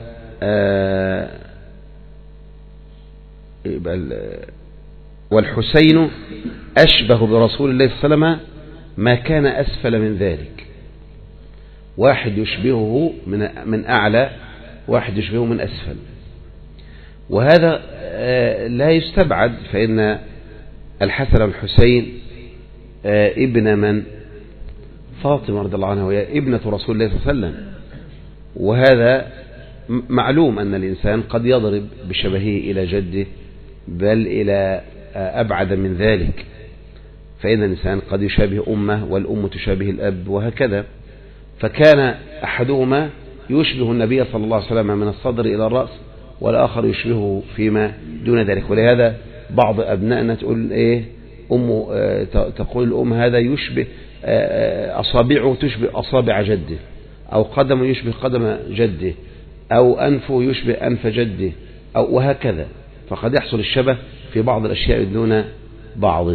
والحسين أشبه برسول الله صلى الله عليه وسلم ما كان أسفل من ذلك. واحد يشبهه من من أعلى، واحد يشبهه من أسفل، وهذا لا يستبعد، فإن الحسن والحسين ابن من؟ فاطمة رضي الله عنها، وهي ابنة رسول الله صلى الله عليه وسلم. وهذا معلوم أن الإنسان قد يضرب بشبهه إلى جده، بل إلى أبعد من ذلك، فإن الإنسان قد يشابه أمه والأم تشابه الأب وهكذا. فكان أحدهما يشبه النبي صلى الله عليه وسلم من الصدر إلى الرأس، والآخر يشبهه فيما دون ذلك. ولهذا بعض أبنائنا تقول إيه أم تقول الأم هذا يشبه أصابعه تشبه أصابع جده، أو قدمه يشبه قدم جده، أو أنفه يشبه أنف جده، أو وهكذا. فقد يحصل الشبه في بعض الأشياء دون بعض.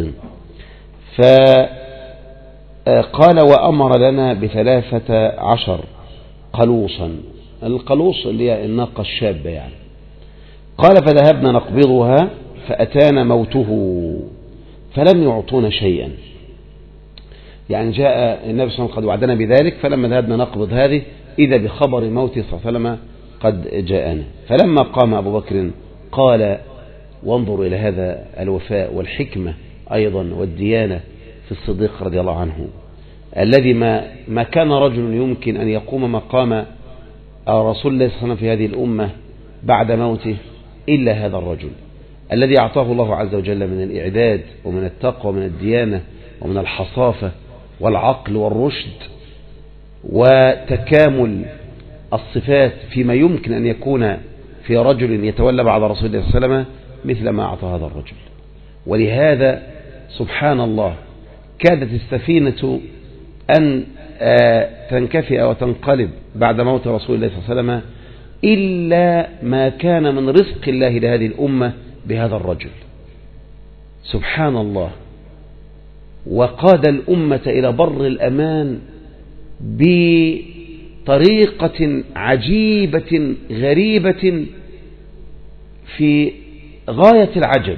فقال وأمر لنا بثلاثة عشر قلوصا. القلوص اللي هي الناقة الشابة يعني. قال فذهبنا نقبضها فأتانا موته فلم يعطونا شيئا. يعني جاء النبي صلى الله عليه وسلم قد وعدنا بذلك، فلما ذهبنا نقبض هذه إذا بخبر موته صلى الله عليه وسلم قد جاءنا. فلما قام أبو بكر قال وانظروا إلى هذا الوفاء والحكمة أيضا والديانة في الصديق رضي الله عنه، الذي ما, ما كان رجل يمكن أن يقوم مقام رسول الله صلى الله عليه وسلم في هذه الأمة بعد موته إلا هذا الرجل الذي أعطاه الله عز وجل من الإعداد ومن التقوى ومن الديانة ومن الحصافة والعقل والرشد وتكامل الصفات فيما يمكن أن يكون في رجل يتولى بعد رسول الله صلى الله عليه وسلم مثل ما أعطى هذا الرجل. ولهذا سبحان الله كادت السفينة أن تنكفئ وتنقلب بعد موت رسول الله صلى الله عليه وسلم إلا ما كان من رزق الله لهذه الأمة بهذا الرجل سبحان الله. وقاد الأمة إلى بر الأمان بطريقة عجيبة غريبة في غاية العجب.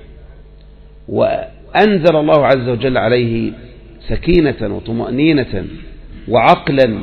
وأنزل الله عز وجل عليه سكينة وطمأنينة وعقلا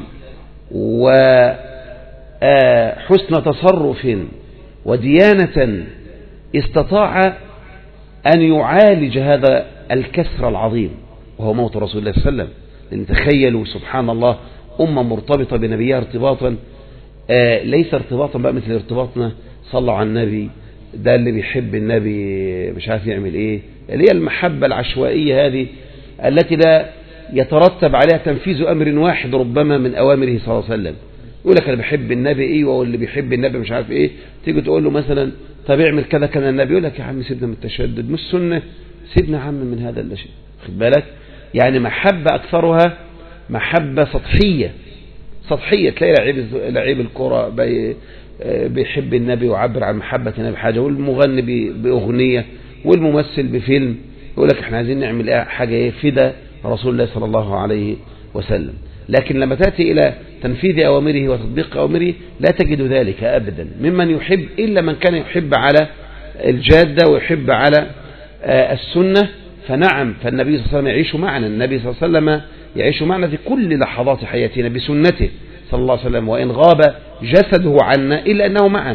وحسن تصرف وديانة استطاع أن يعالج هذا الكسر العظيم وهو موت رسول الله صلى الله عليه وسلم. لأن تخيلوا سبحان الله أمة مرتبطة بنبيها ارتباطا آه ليس ارتباطا بقى مثل ارتباطنا صلوا على النبي، ده اللي بيحب النبي مش عارف يعمل ايه، اللي هي المحبة العشوائية هذه التي لا يترتب عليها تنفيذ أمر واحد ربما من أوامره صلى الله عليه وسلم. يقول لك أنا بحب النبي إيه، واللي بيحب النبي مش عارف إيه، تيجي تقول له مثلا طب اعمل كذا كان النبي، يقول لك يا عم سيبنا من التشدد مش سنة، سيبنا يا عم من هذا الشيء. خد بالك يعني محبة أكثرها محبة سطحية سطحية. تلاقي لعيب لعيب الكرة بيحب النبي وعبر عن محبة النبي حاجة، والمغني بأغنية، والممثل بفيلم، يقول لك احنا عايزين نعمل حاجة ايه فدا رسول الله صلى الله عليه وسلم. لكن لما تأتي إلى تنفيذ أوامره وتطبيق أوامره لا تجد ذلك أبدا ممن يحب إلا من كان يحب على الجادة ويحب على السنة. فنعم فالنبي صلى الله عليه وسلم يعيش معنا، النبي صلى الله عليه وسلم يعيش معنا في كل لحظات حياتنا بسنته صلى الله عليه وسلم، وإن غاب جسده عنا إلا أنه معنا.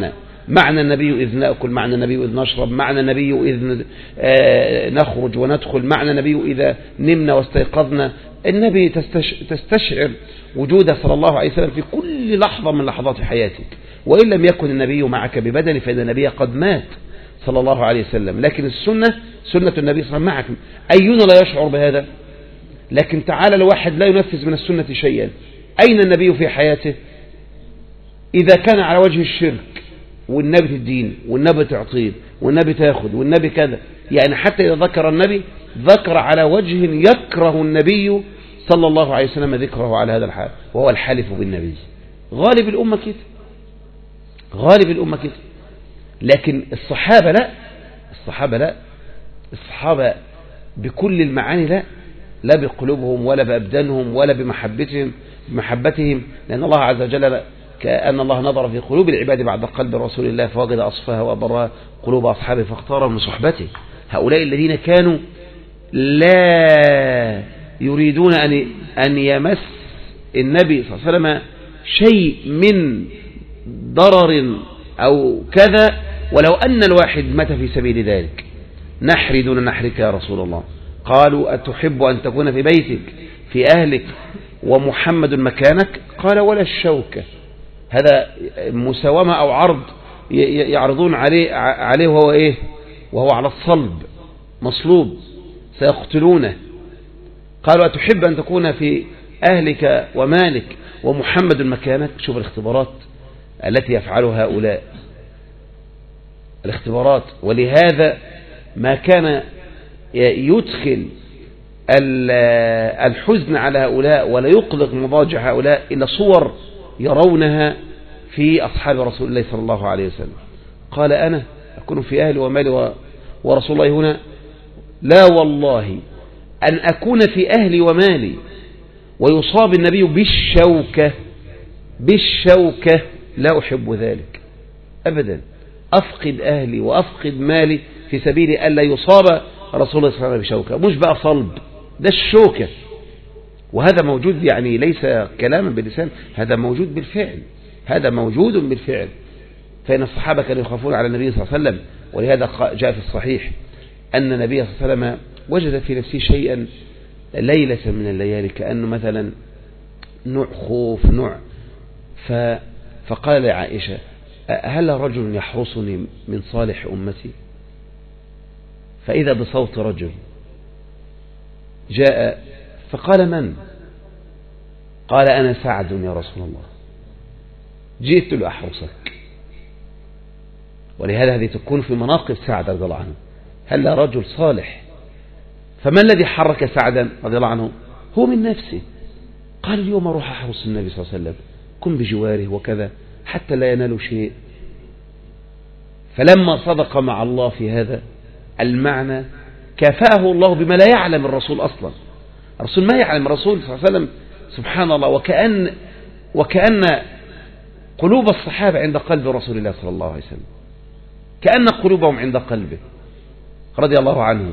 معنى النبي إذ نأكل، معنى النبي إذ نشرب، معنى النبي إذ نخرج وندخل، معنى النبي إذا نمنا واستيقظنا. النبي تستشعر وجوده صلى الله عليه وسلم في كل لحظة من لحظات حياتك، وإن لم يكن النبي معك ببدن فإن النبي قد مات صلى الله عليه وسلم، لكن السنة سنة النبي صلى الله عليه وسلم معك. أينا لا يشعر بهذا؟ لكن تعالى الواحد لا ينفذ من السنة شيئا. أين النبي في حياته؟ إذا كان على وجه الشرك والنبي الدين والنبي تعطيل والنبي تاخد والنبي كذا، يعني حتى إذا ذكر النبي ذكر على وجه يكره النبي صلى الله عليه وسلم ذكره على هذا الحال، وهو الحلف بالنبي. غالب الأمة كده، غالب الأمة كده. لكن الصحابة لا، الصحابة لا، الصحابة بكل المعاني لا، لا بقلوبهم ولا بأبدانهم ولا بمحبتهم بمحبتهم لأن الله عز وجل كأن الله نظر في قلوب العباد بعد قلب رسول الله فوجد أصفاها وأبرها قلوب أصحابه فاختارهم من صحبته. هؤلاء الذين كانوا لا يريدون أن أن يمس النبي صلى الله عليه وسلم شيء من ضرر أو كذا، ولو أن الواحد مات في سبيل ذلك. نحري دون نحرك يا رسول الله. قالوا أتحب أن تكون في بيتك في أهلك ومحمد مكانك؟ قال ولا الشوكة. هذا مساومة أو عرض يعرضون عليه عليه وهو إيه؟ وهو على الصلب مصلوب سيقتلونه. قالوا أتحب أن تكون في أهلك ومالك ومحمد مكانك؟ شوف الاختبارات التي يفعلها هؤلاء، الاختبارات. ولهذا ما كان يدخل الحزن على هؤلاء ولا يقلق مضاجع هؤلاء إلا صور يرونها في أصحاب رسول الله صلى الله عليه وسلم. قال أنا أكون في أهلي ومالي ورسول الله هنا؟ لا والله أن أكون في أهلي ومالي ويصاب النبي بالشوكة بالشوكة لا أحب ذلك أبدا. أفقد أهلي وأفقد مالي في سبيل ألا يصاب رسول الله صلى الله عليه وسلم بشوكة، مش بقى صلب، ده الشوكة. وهذا موجود، يعني ليس كلاما باللسان، هذا موجود بالفعل، هذا موجود بالفعل. فإن الصحابة كانوا يخافون على النبي صلى الله عليه وسلم، ولهذا جاء في الصحيح أن النبي صلى الله عليه وسلم وجد في نفسه شيئا ليلة من الليالي كأنه مثلا نوع خوف نوع ف... فقال لعائشة هل رجل يحرسني من صالح أمتي؟ فإذا بصوت رجل جاء فقال من؟ قال أنا سعد يا رسول الله، جئت لأحرسك. ولهذا هذه تكون في مناقب سعد رضي الله عنه. هل رجل صالح؟ فما الذي حرك سعدا رضي الله عنه؟ هو من نفسه. قال اليوم أروح أحرس النبي صلى الله عليه وسلم، كن بجواره وكذا حتى لا ينال شيء. فلما صدق مع الله في هذا المعنى كافأه الله بما لا يعلم الرسول أصلا. الرسول ما يعلم، الرسول صلى الله عليه وسلم سبحان الله وكأن وكأن قلوب الصحابة عند قلب رسول الله صلى الله عليه وسلم، كأن قلوبهم عند قلبه رضي الله عنهم.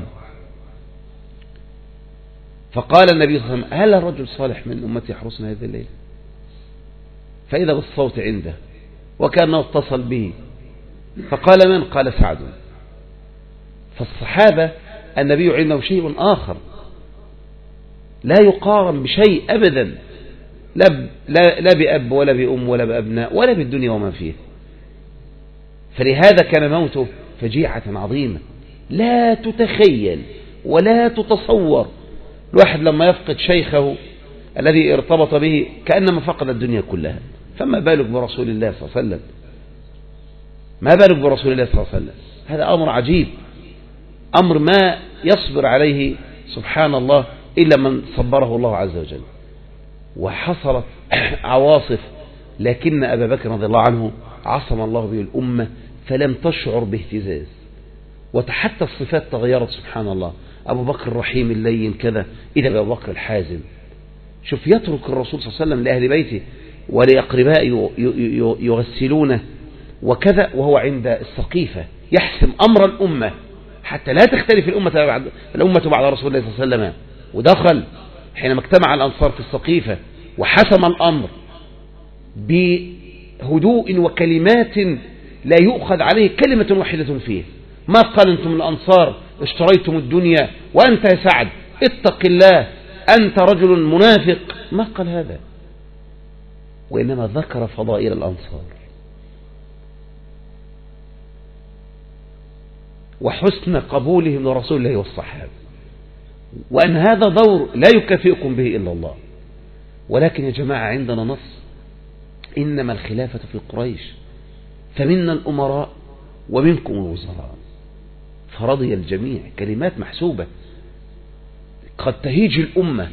فقال النبي صلى الله عليه وسلم هل رجل صالح من أمتي يحرسنا هذه الليلة؟ فإذا بالصوت عنده وكأنه اتصل به. فقال من؟ قال سعد. فالصحابة النبي عنده شيء آخر لا يقارن بشيء أبدا، لا, لا, لا بأب ولا بأم ولا بأبناء ولا بالدنيا وما فيه. فلهذا كان موته فجيعة عظيمة لا تتخيل ولا تتصور. الواحد لما يفقد شيخه الذي ارتبط به كأنما فقد الدنيا كلها، فما بالك برسول الله صلى الله عليه وسلم؟ ما بالك برسول الله صلى الله عليه وسلم؟ هذا أمر عجيب، أمر ما يصبر عليه سبحان الله إلا من صبره الله عز وجل. وحصلت عواصف، لكن أبا بكر رضي الله عنه عصم الله به الأمة فلم تشعر باهتزاز، وحتى الصفات تغيرت سبحان الله. أبو بكر الرحيم اللين كذا، إذا أبو بكر الحازم. شوف يترك الرسول صلى الله عليه وسلم لأهل بيته ولأقرباء يغسلونه وكذا، وهو عند السقيفة يحسم أمر الأمة حتى لا تختلف الأمة بعد الأمة بعد رسول الله صلى الله عليه وسلم. ودخل حينما اجتمع الأنصار في السقيفة وحسم الأمر بهدوء وكلمات لا يؤخذ عليه كلمة واحدة فيه. ما قال أنتم الأنصار اشتريتم الدنيا وأنت يا سعد اتق الله أنت رجل منافق، ما قال هذا، وإنما ذكر فضائل الأنصار وحسن قبولهم لرسول الله والصحابة، وأن هذا دور لا يكافئكم به إلا الله. ولكن يا جماعة عندنا نص إنما الخلافة في قريش فمنا الأمراء ومنكم الوزراء، فرضي الجميع، كلمات محسوبة. قد تهيج الأمة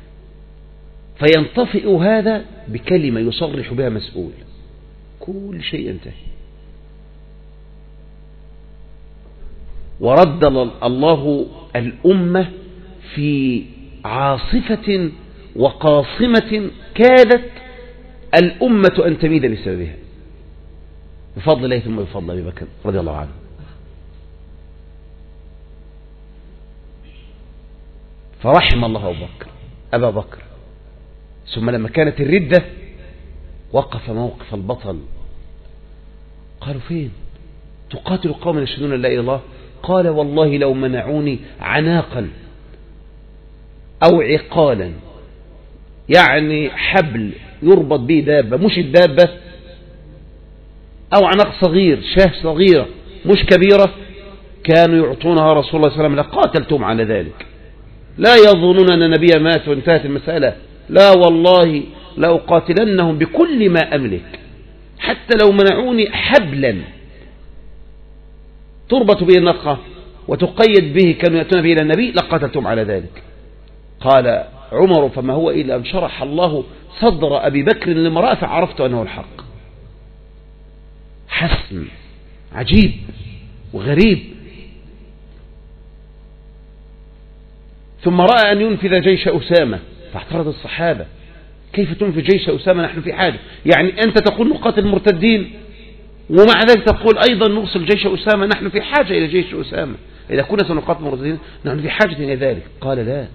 فينطفئ هذا بكلمة يصرح بها مسؤول، كل شيء ينتهي. ورد الله الأمة في عاصفة وقاصمة كادت الأمة أن تميد لسببها، بفضل الله ثم بفضل أبي بكر رضي الله عنه. فرحم الله أبو بكر أبا بكر. ثم لما كانت الردة وقف موقف البطل، قالوا فين تقاتل قوم يشهدون لا إله إلا الله؟ قال والله لو منعوني عناقا أو عقالا، يعني حبل يربط به دابة، مش الدابة، أو عناق صغير، شاه صغيرة مش كبيرة، كانوا يعطونها رسول الله صلى الله عليه وسلم لقاتلتهم على ذلك. لا يظنون أن النبي مات وانتهت المسألة، لا والله لأقاتلنهم بكل ما أملك، حتى لو منعوني حبلا تربط به النقة وتقيد به كانوا يأتون به إلى النبي لقاتلتهم على ذلك. قال عمر فما هو إلا أن شرح الله صدر أبي بكر لامرأة فعرفت أنه الحق. حسن عجيب وغريب. ثم رأى أن ينفذ جيش أسامة فاعترض الصحابة، كيف تنفذ جيش أسامة نحن في حاجة؟ يعني أنت تقول نقاتل المرتدين ومع ذلك تقول أيضا نرسل جيش أسامة، نحن في حاجة إلى جيش أسامة، إذا كنا سنقاتل المرتدين نحن في حاجة إلى ذلك. قال لا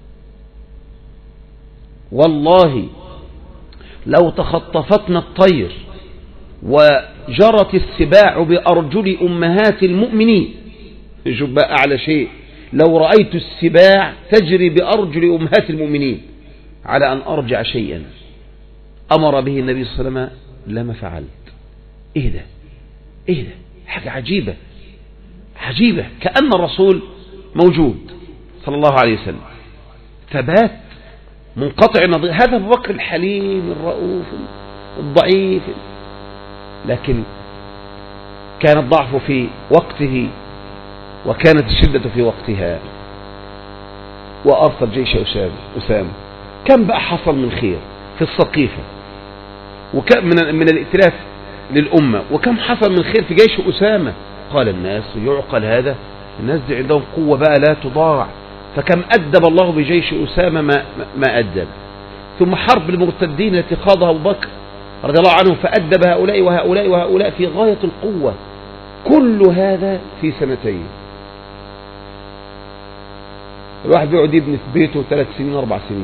والله لو تخطفتنا الطير وجرت السباع بأرجل أمهات المؤمنين، شوف بقى أعلى شيء، لو رأيت السباع تجري بأرجل أمهات المؤمنين على أن أرجع شيئا أمر به النبي صلى الله عليه وسلم لما فعلت. إيه ده إيه ده حاجة عجيبة عجيبة، كأن الرسول موجود صلى الله عليه وسلم، ثبات منقطع النظير. هذا أبو بكر الحليم الرؤوف الضعيف، لكن كان الضعف في وقته وكانت الشدة في وقتها. وأرسل جيش أسامة. كم بقى حصل من خير في السقيفة وكم من, من الائتلاف للأمة، وكم حصل من خير في جيش أسامة. قال الناس يعقل هذا، الناس دي عندهم قوة بقى لا تضاع، فكم أدب الله بجيش أسامة ما, ما أدب. ثم حرب المرتدين التي خاضها أبو بكر رضي الله عنه فأدب هؤلاء وهؤلاء وهؤلاء في غاية القوة، كل هذا في سنتين. الواحد بيقعد يبني في بيته ثلاث سنين أربع سنين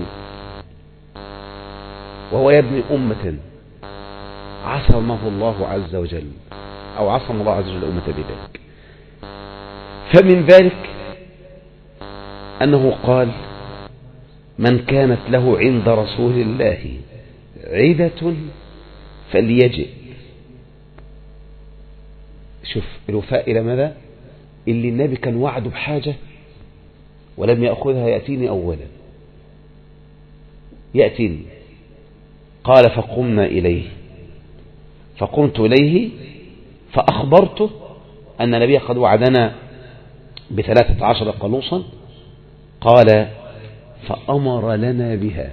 وهو يبني أمة عصمه الله عز وجل، أو عصم الله عز وجل أمة بذلك. فمن ذلك أنه قال من كانت له عند رسول الله عدة فليجئ. شوف الوفاء إلى ماذا؟ اللي النبي كان وعده بحاجة ولم يأخذها يأتيني أولا، يأتيني. قال فقمنا إليه، فقمت إليه فأخبرته أن النبي قد وعدنا بثلاثة عشر قلوصا. قال فأمر لنا بها.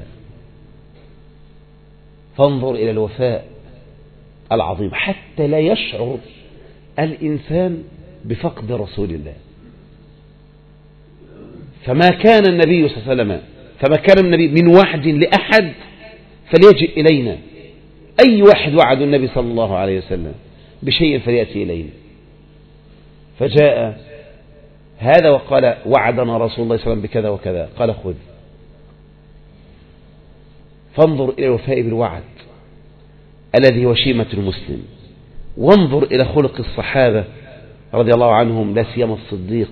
فانظر إلى الوفاء العظيم حتى لا يشعر الإنسان بفقد رسول الله. فما كان النبي صلى الله عليه وسلم فما كان النبي من وعد لأحد فليجئ إلينا. أي واحد وعد النبي صلى الله عليه وسلم بشيء فليأتي إلينا. فجاء هذا وقال وعدنا رسول الله صلى الله عليه وسلم بكذا وكذا، قال خذ. فانظر إلى الوفاء بالوعد الذي هو شيمة المسلم. وانظر إلى خلق الصحابة رضي الله عنهم، لا سيما الصديق،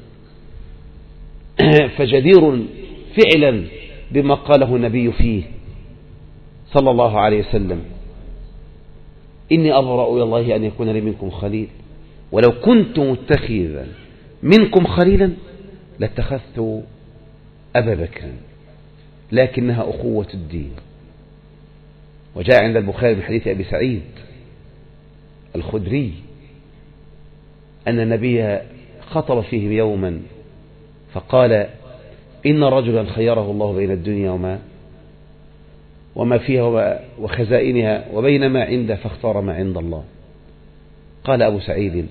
فجدير فعلا بما قاله النبي فيه صلى الله عليه وسلم: إني أبرأ إلى الله أن يكون لي منكم خليل، ولو كنت متخذا منكم خليلا لاتخذت أبا بكر، لكنها أخوة الدين. وجاء عند البخاري من حديث أبي سعيد الخدري أن النبي خطب فيهم يوما فقال: إن رجلا خيره الله بين الدنيا وما وما فيها وخزائنها وبين ما عنده فاختار ما عند الله. قال أبو سعيد: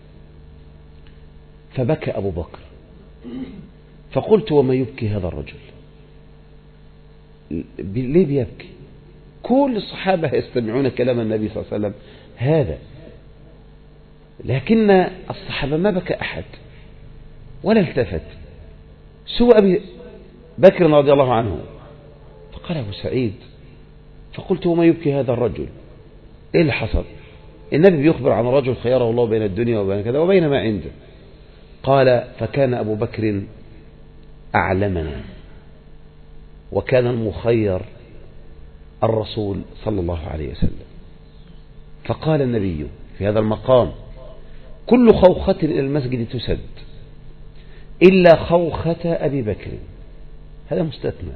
فبكى أبو بكر، فقلت: وما يبكي هذا الرجل؟ ليه بيبكي؟ كل الصحابة يستمعون كلام النبي صلى الله عليه وسلم هذا، لكن الصحابة ما بكى أحد ولا التفت سوى أبي بكر رضي الله عنه. فقال أبو سعيد: فقلت: وما يبكي هذا الرجل؟ إيه اللي حصل؟ النبي بيخبر عن رجل خيره الله بين الدنيا وبين كذا وبين ما عنده. قال: فكان أبو بكر أعلمنا، وكان المخير الرسول صلى الله عليه وسلم. فقال النبي في هذا المقام: كل خوخة إلى المسجد تسد إلا خوخة أبي بكر. هذا مستثنى.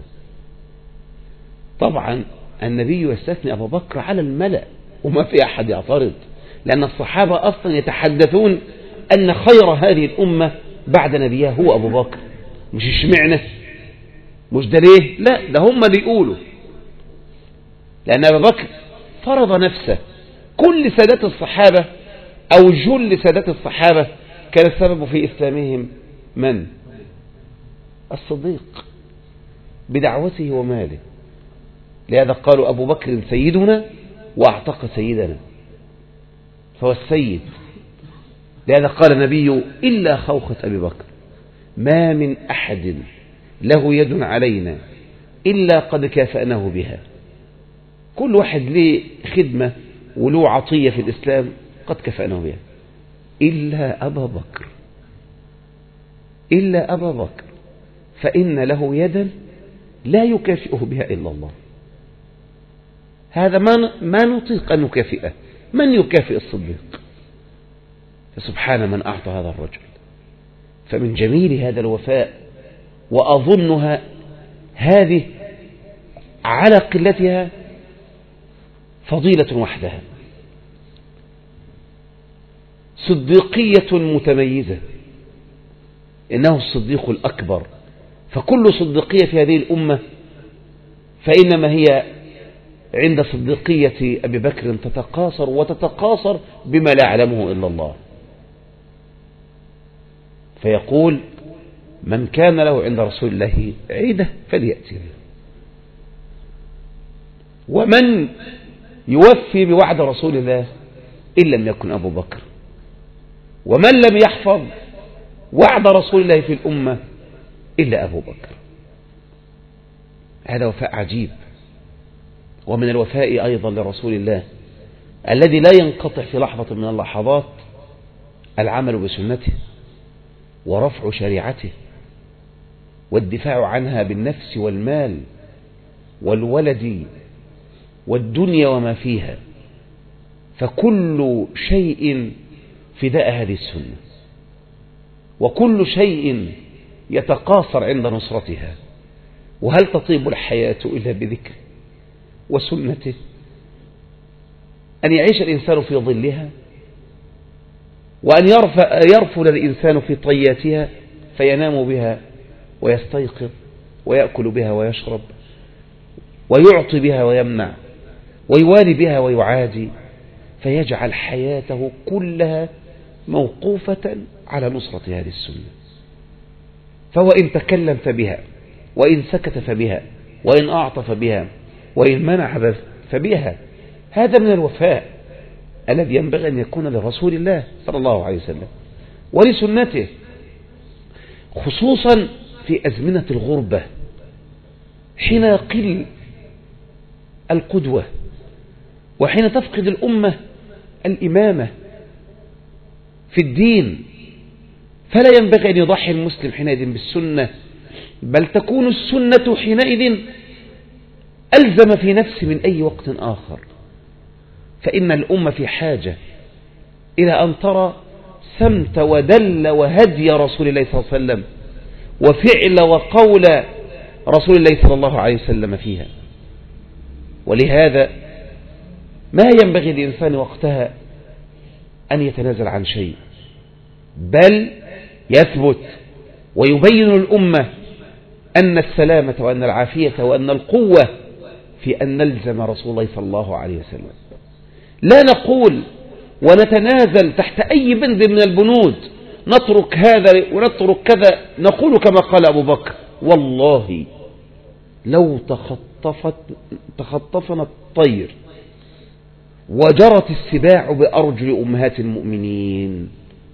طبعا النبي يستثني أبو بكر على الملأ وما في أحد يعترض، لأن الصحابة أصلا يتحدثون أن خير هذه الأمة بعد نبيها هو أبو بكر. مش اشمعنى، مش ده ليه، لا، ده هم اللي يقولوا، لأن أبو بكر فرض نفسه. كل سادات الصحابة أو جل سادات الصحابة كان السبب في إسلامهم من؟ الصديق بدعوته وماله. لهذا قالوا: أبو بكر سيدنا وأعتق سيدنا، فهو السيد. لهذا قال النبي: إلا خوخة أبي بكر، ما من أحد له يد علينا إلا قد كافأناه بها. كل واحد له خدمة وله عطية في الإسلام قد كافأناه بها، إلا أبا بكر، إلا أبا بكر فإن له يدا لا يكافئه بها إلا الله. هذا ما ما نطيق أن نكافئه. من يكافئ الصديق؟ فسبحان من أعطى هذا الرجل. فمن جميل هذا الوفاء، وأظنها هذه على قلتها فضيلة وحدها، صديقية متميزة، إنه الصديق الأكبر. فكل صديقية في هذه الأمة فإنما هي عند صديقية أبي بكر تتقاصر، وتتقاصر بما لا يعلمه إلا الله. فيقول: من كان له عند رسول الله عيدة فليأتي، ومن يوفي بوعد رسول الله إن لم يكن أبو بكر، ومن لم يحفظ وعد رسول الله في الأمة إلا أبو بكر. هذا وفاء عجيب. ومن الوفاء أيضا لرسول الله الذي لا ينقطع في لحظة من اللحظات العمل بسنته ورفع شريعته والدفاع عنها بالنفس والمال والولد والدنيا وما فيها. فكل شيء فداء هذه السنة، وكل شيء يتقاصر عند نصرتها. وهل تطيب الحياة إلا بذكر وسنته؟ أن يعيش الإنسان في ظلها، وأن يرفل الإنسان في طياتها فينام بها ويستيقظ ويأكل بها ويشرب ويعطي بها ويمنع ويوالي بها ويعادي، فيجعل حياته كلها موقوفة على نصرة هذه السنة. فهو إن تكلم فبها، وإن سكت فبها، وإن أعطى فبها، وإن منع فبها. هذا من الوفاء الذي ينبغي أن يكون لرسول الله صلى الله عليه وسلم ولسنته، خصوصا في أزمنة الغربة حين يقل القدوة، وحين تفقد الأمة الإمامة في الدين، فلا ينبغي أن يضحي المسلم حينئذ بالسنة، بل تكون السنة حينئذ ألزم في نفسه من أي وقت آخر. فإن الأمة في حاجة إلى أن ترى سمت ودل وهدي رسول الله صلى الله عليه وسلم وفعل وقول رسول الله صلى الله عليه وسلم فيها. ولهذا ما ينبغي للإنسان وقتها أن يتنازل عن شيء، بل يثبت ويبين الأمة أن السلامة وأن العافية وأن القوة في أن نلزم رسول الله صلى الله عليه وسلم. لا نقول ونتنازل تحت أي بند من البنود، نترك هذا ونترك كذا، نقول كما قال أبو بكر: والله لو تخطفت تخطفنا الطير وجرت السباع بأرجل أمهات المؤمنين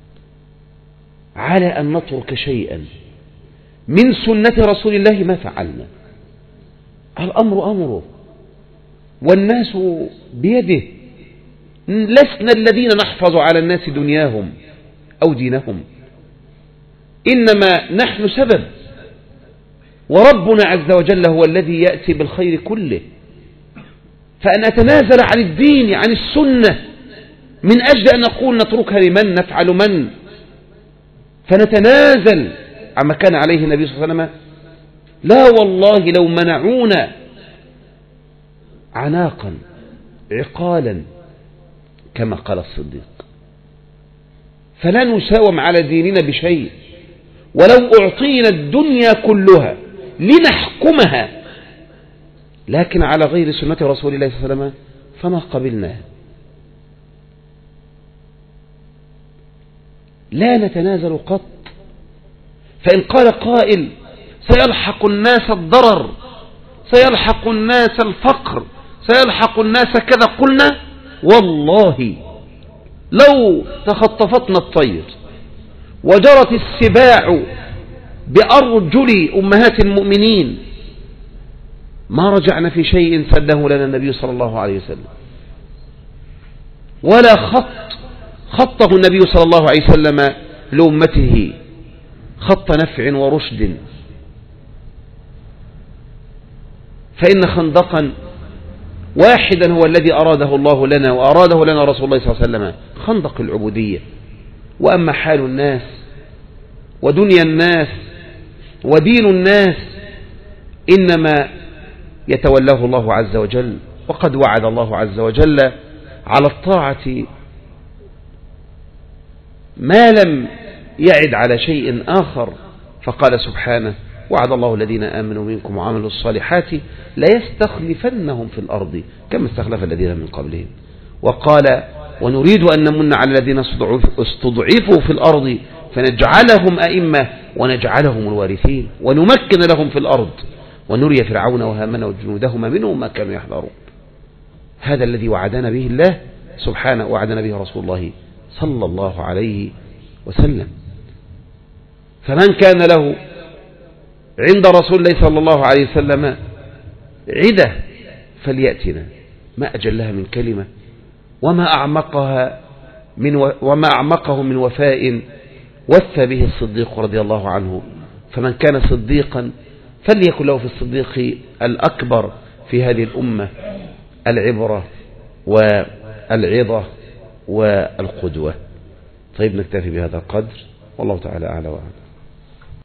على أن نترك شيئا من سنة رسول الله ما فعلنا. الأمر أمره والناس بيده، لسنا الذين نحفظ على الناس دنياهم أو دينهم، إنما نحن سبب، وربنا عز وجل هو الذي يأتي بالخير كله. فأن أتنازل عن الدين عن السنة من أجل أن نقول نتركها لمن نفعل من، فنتنازل عما كان عليه النبي صلى الله عليه وسلم. لا والله لو منعونا عناقا عقالا كما قال الصديق فلا نساوم على ديننا بشيء، ولو أعطينا الدنيا كلها لنحكمها لكن على غير سنة رسول الله صلى الله عليه وسلم فما قبلناها. لا نتنازل قط. فإن قال قائل: سيلحق الناس الضرر، سيلحق الناس الفقر، سيلحق الناس كذا، قلنا: والله لو تخطفتنا الطير وجرت السباع بأرجل أمهات المؤمنين ما رجعنا في شيء سده لنا النبي صلى الله عليه وسلم، ولا خط خطه النبي صلى الله عليه وسلم لأمته خط نفع ورشد. فإن خندقا واحدا هو الذي أراده الله لنا وأراده لنا رسول الله صلى الله عليه وسلم، خندق العبودية. وأما حال الناس ودنيا الناس ودين الناس إنما يتولاه الله عز وجل، وقد وعد الله عز وجل على الطاعة ما لم يعد على شيء آخر، فقال سبحانه: وعد الله الذين آمنوا منكم وعملوا الصالحات ليستخلفنهم في الأرض كما استخلف الذين من قبلهم. وقال: ونريد أن نمن على الذين استضعفوا في الأرض فنجعلهم أئمة ونجعلهم الوارثين ونمكن لهم في الأرض ونري فرعون وهامان وجنودهما منهم ما كانوا يحذرون. هذا الذي وعدنا به الله سبحانه، وعدنا به رسول الله صلى الله عليه وسلم. فمن كان له عند رسول الله صلى الله عليه وسلم عدة فليأتنا، ما أجلها من كلمة وما أعمقها من و... وما أعمقه من وفاء وفى به الصديق رضي الله عنه. فمن كان صديقا فليكن له في الصديق الأكبر في هذه الأمة العبرة والعظة والقدوة. طيب نكتفي بهذا القدر، والله تعالى أعلى وأعلم.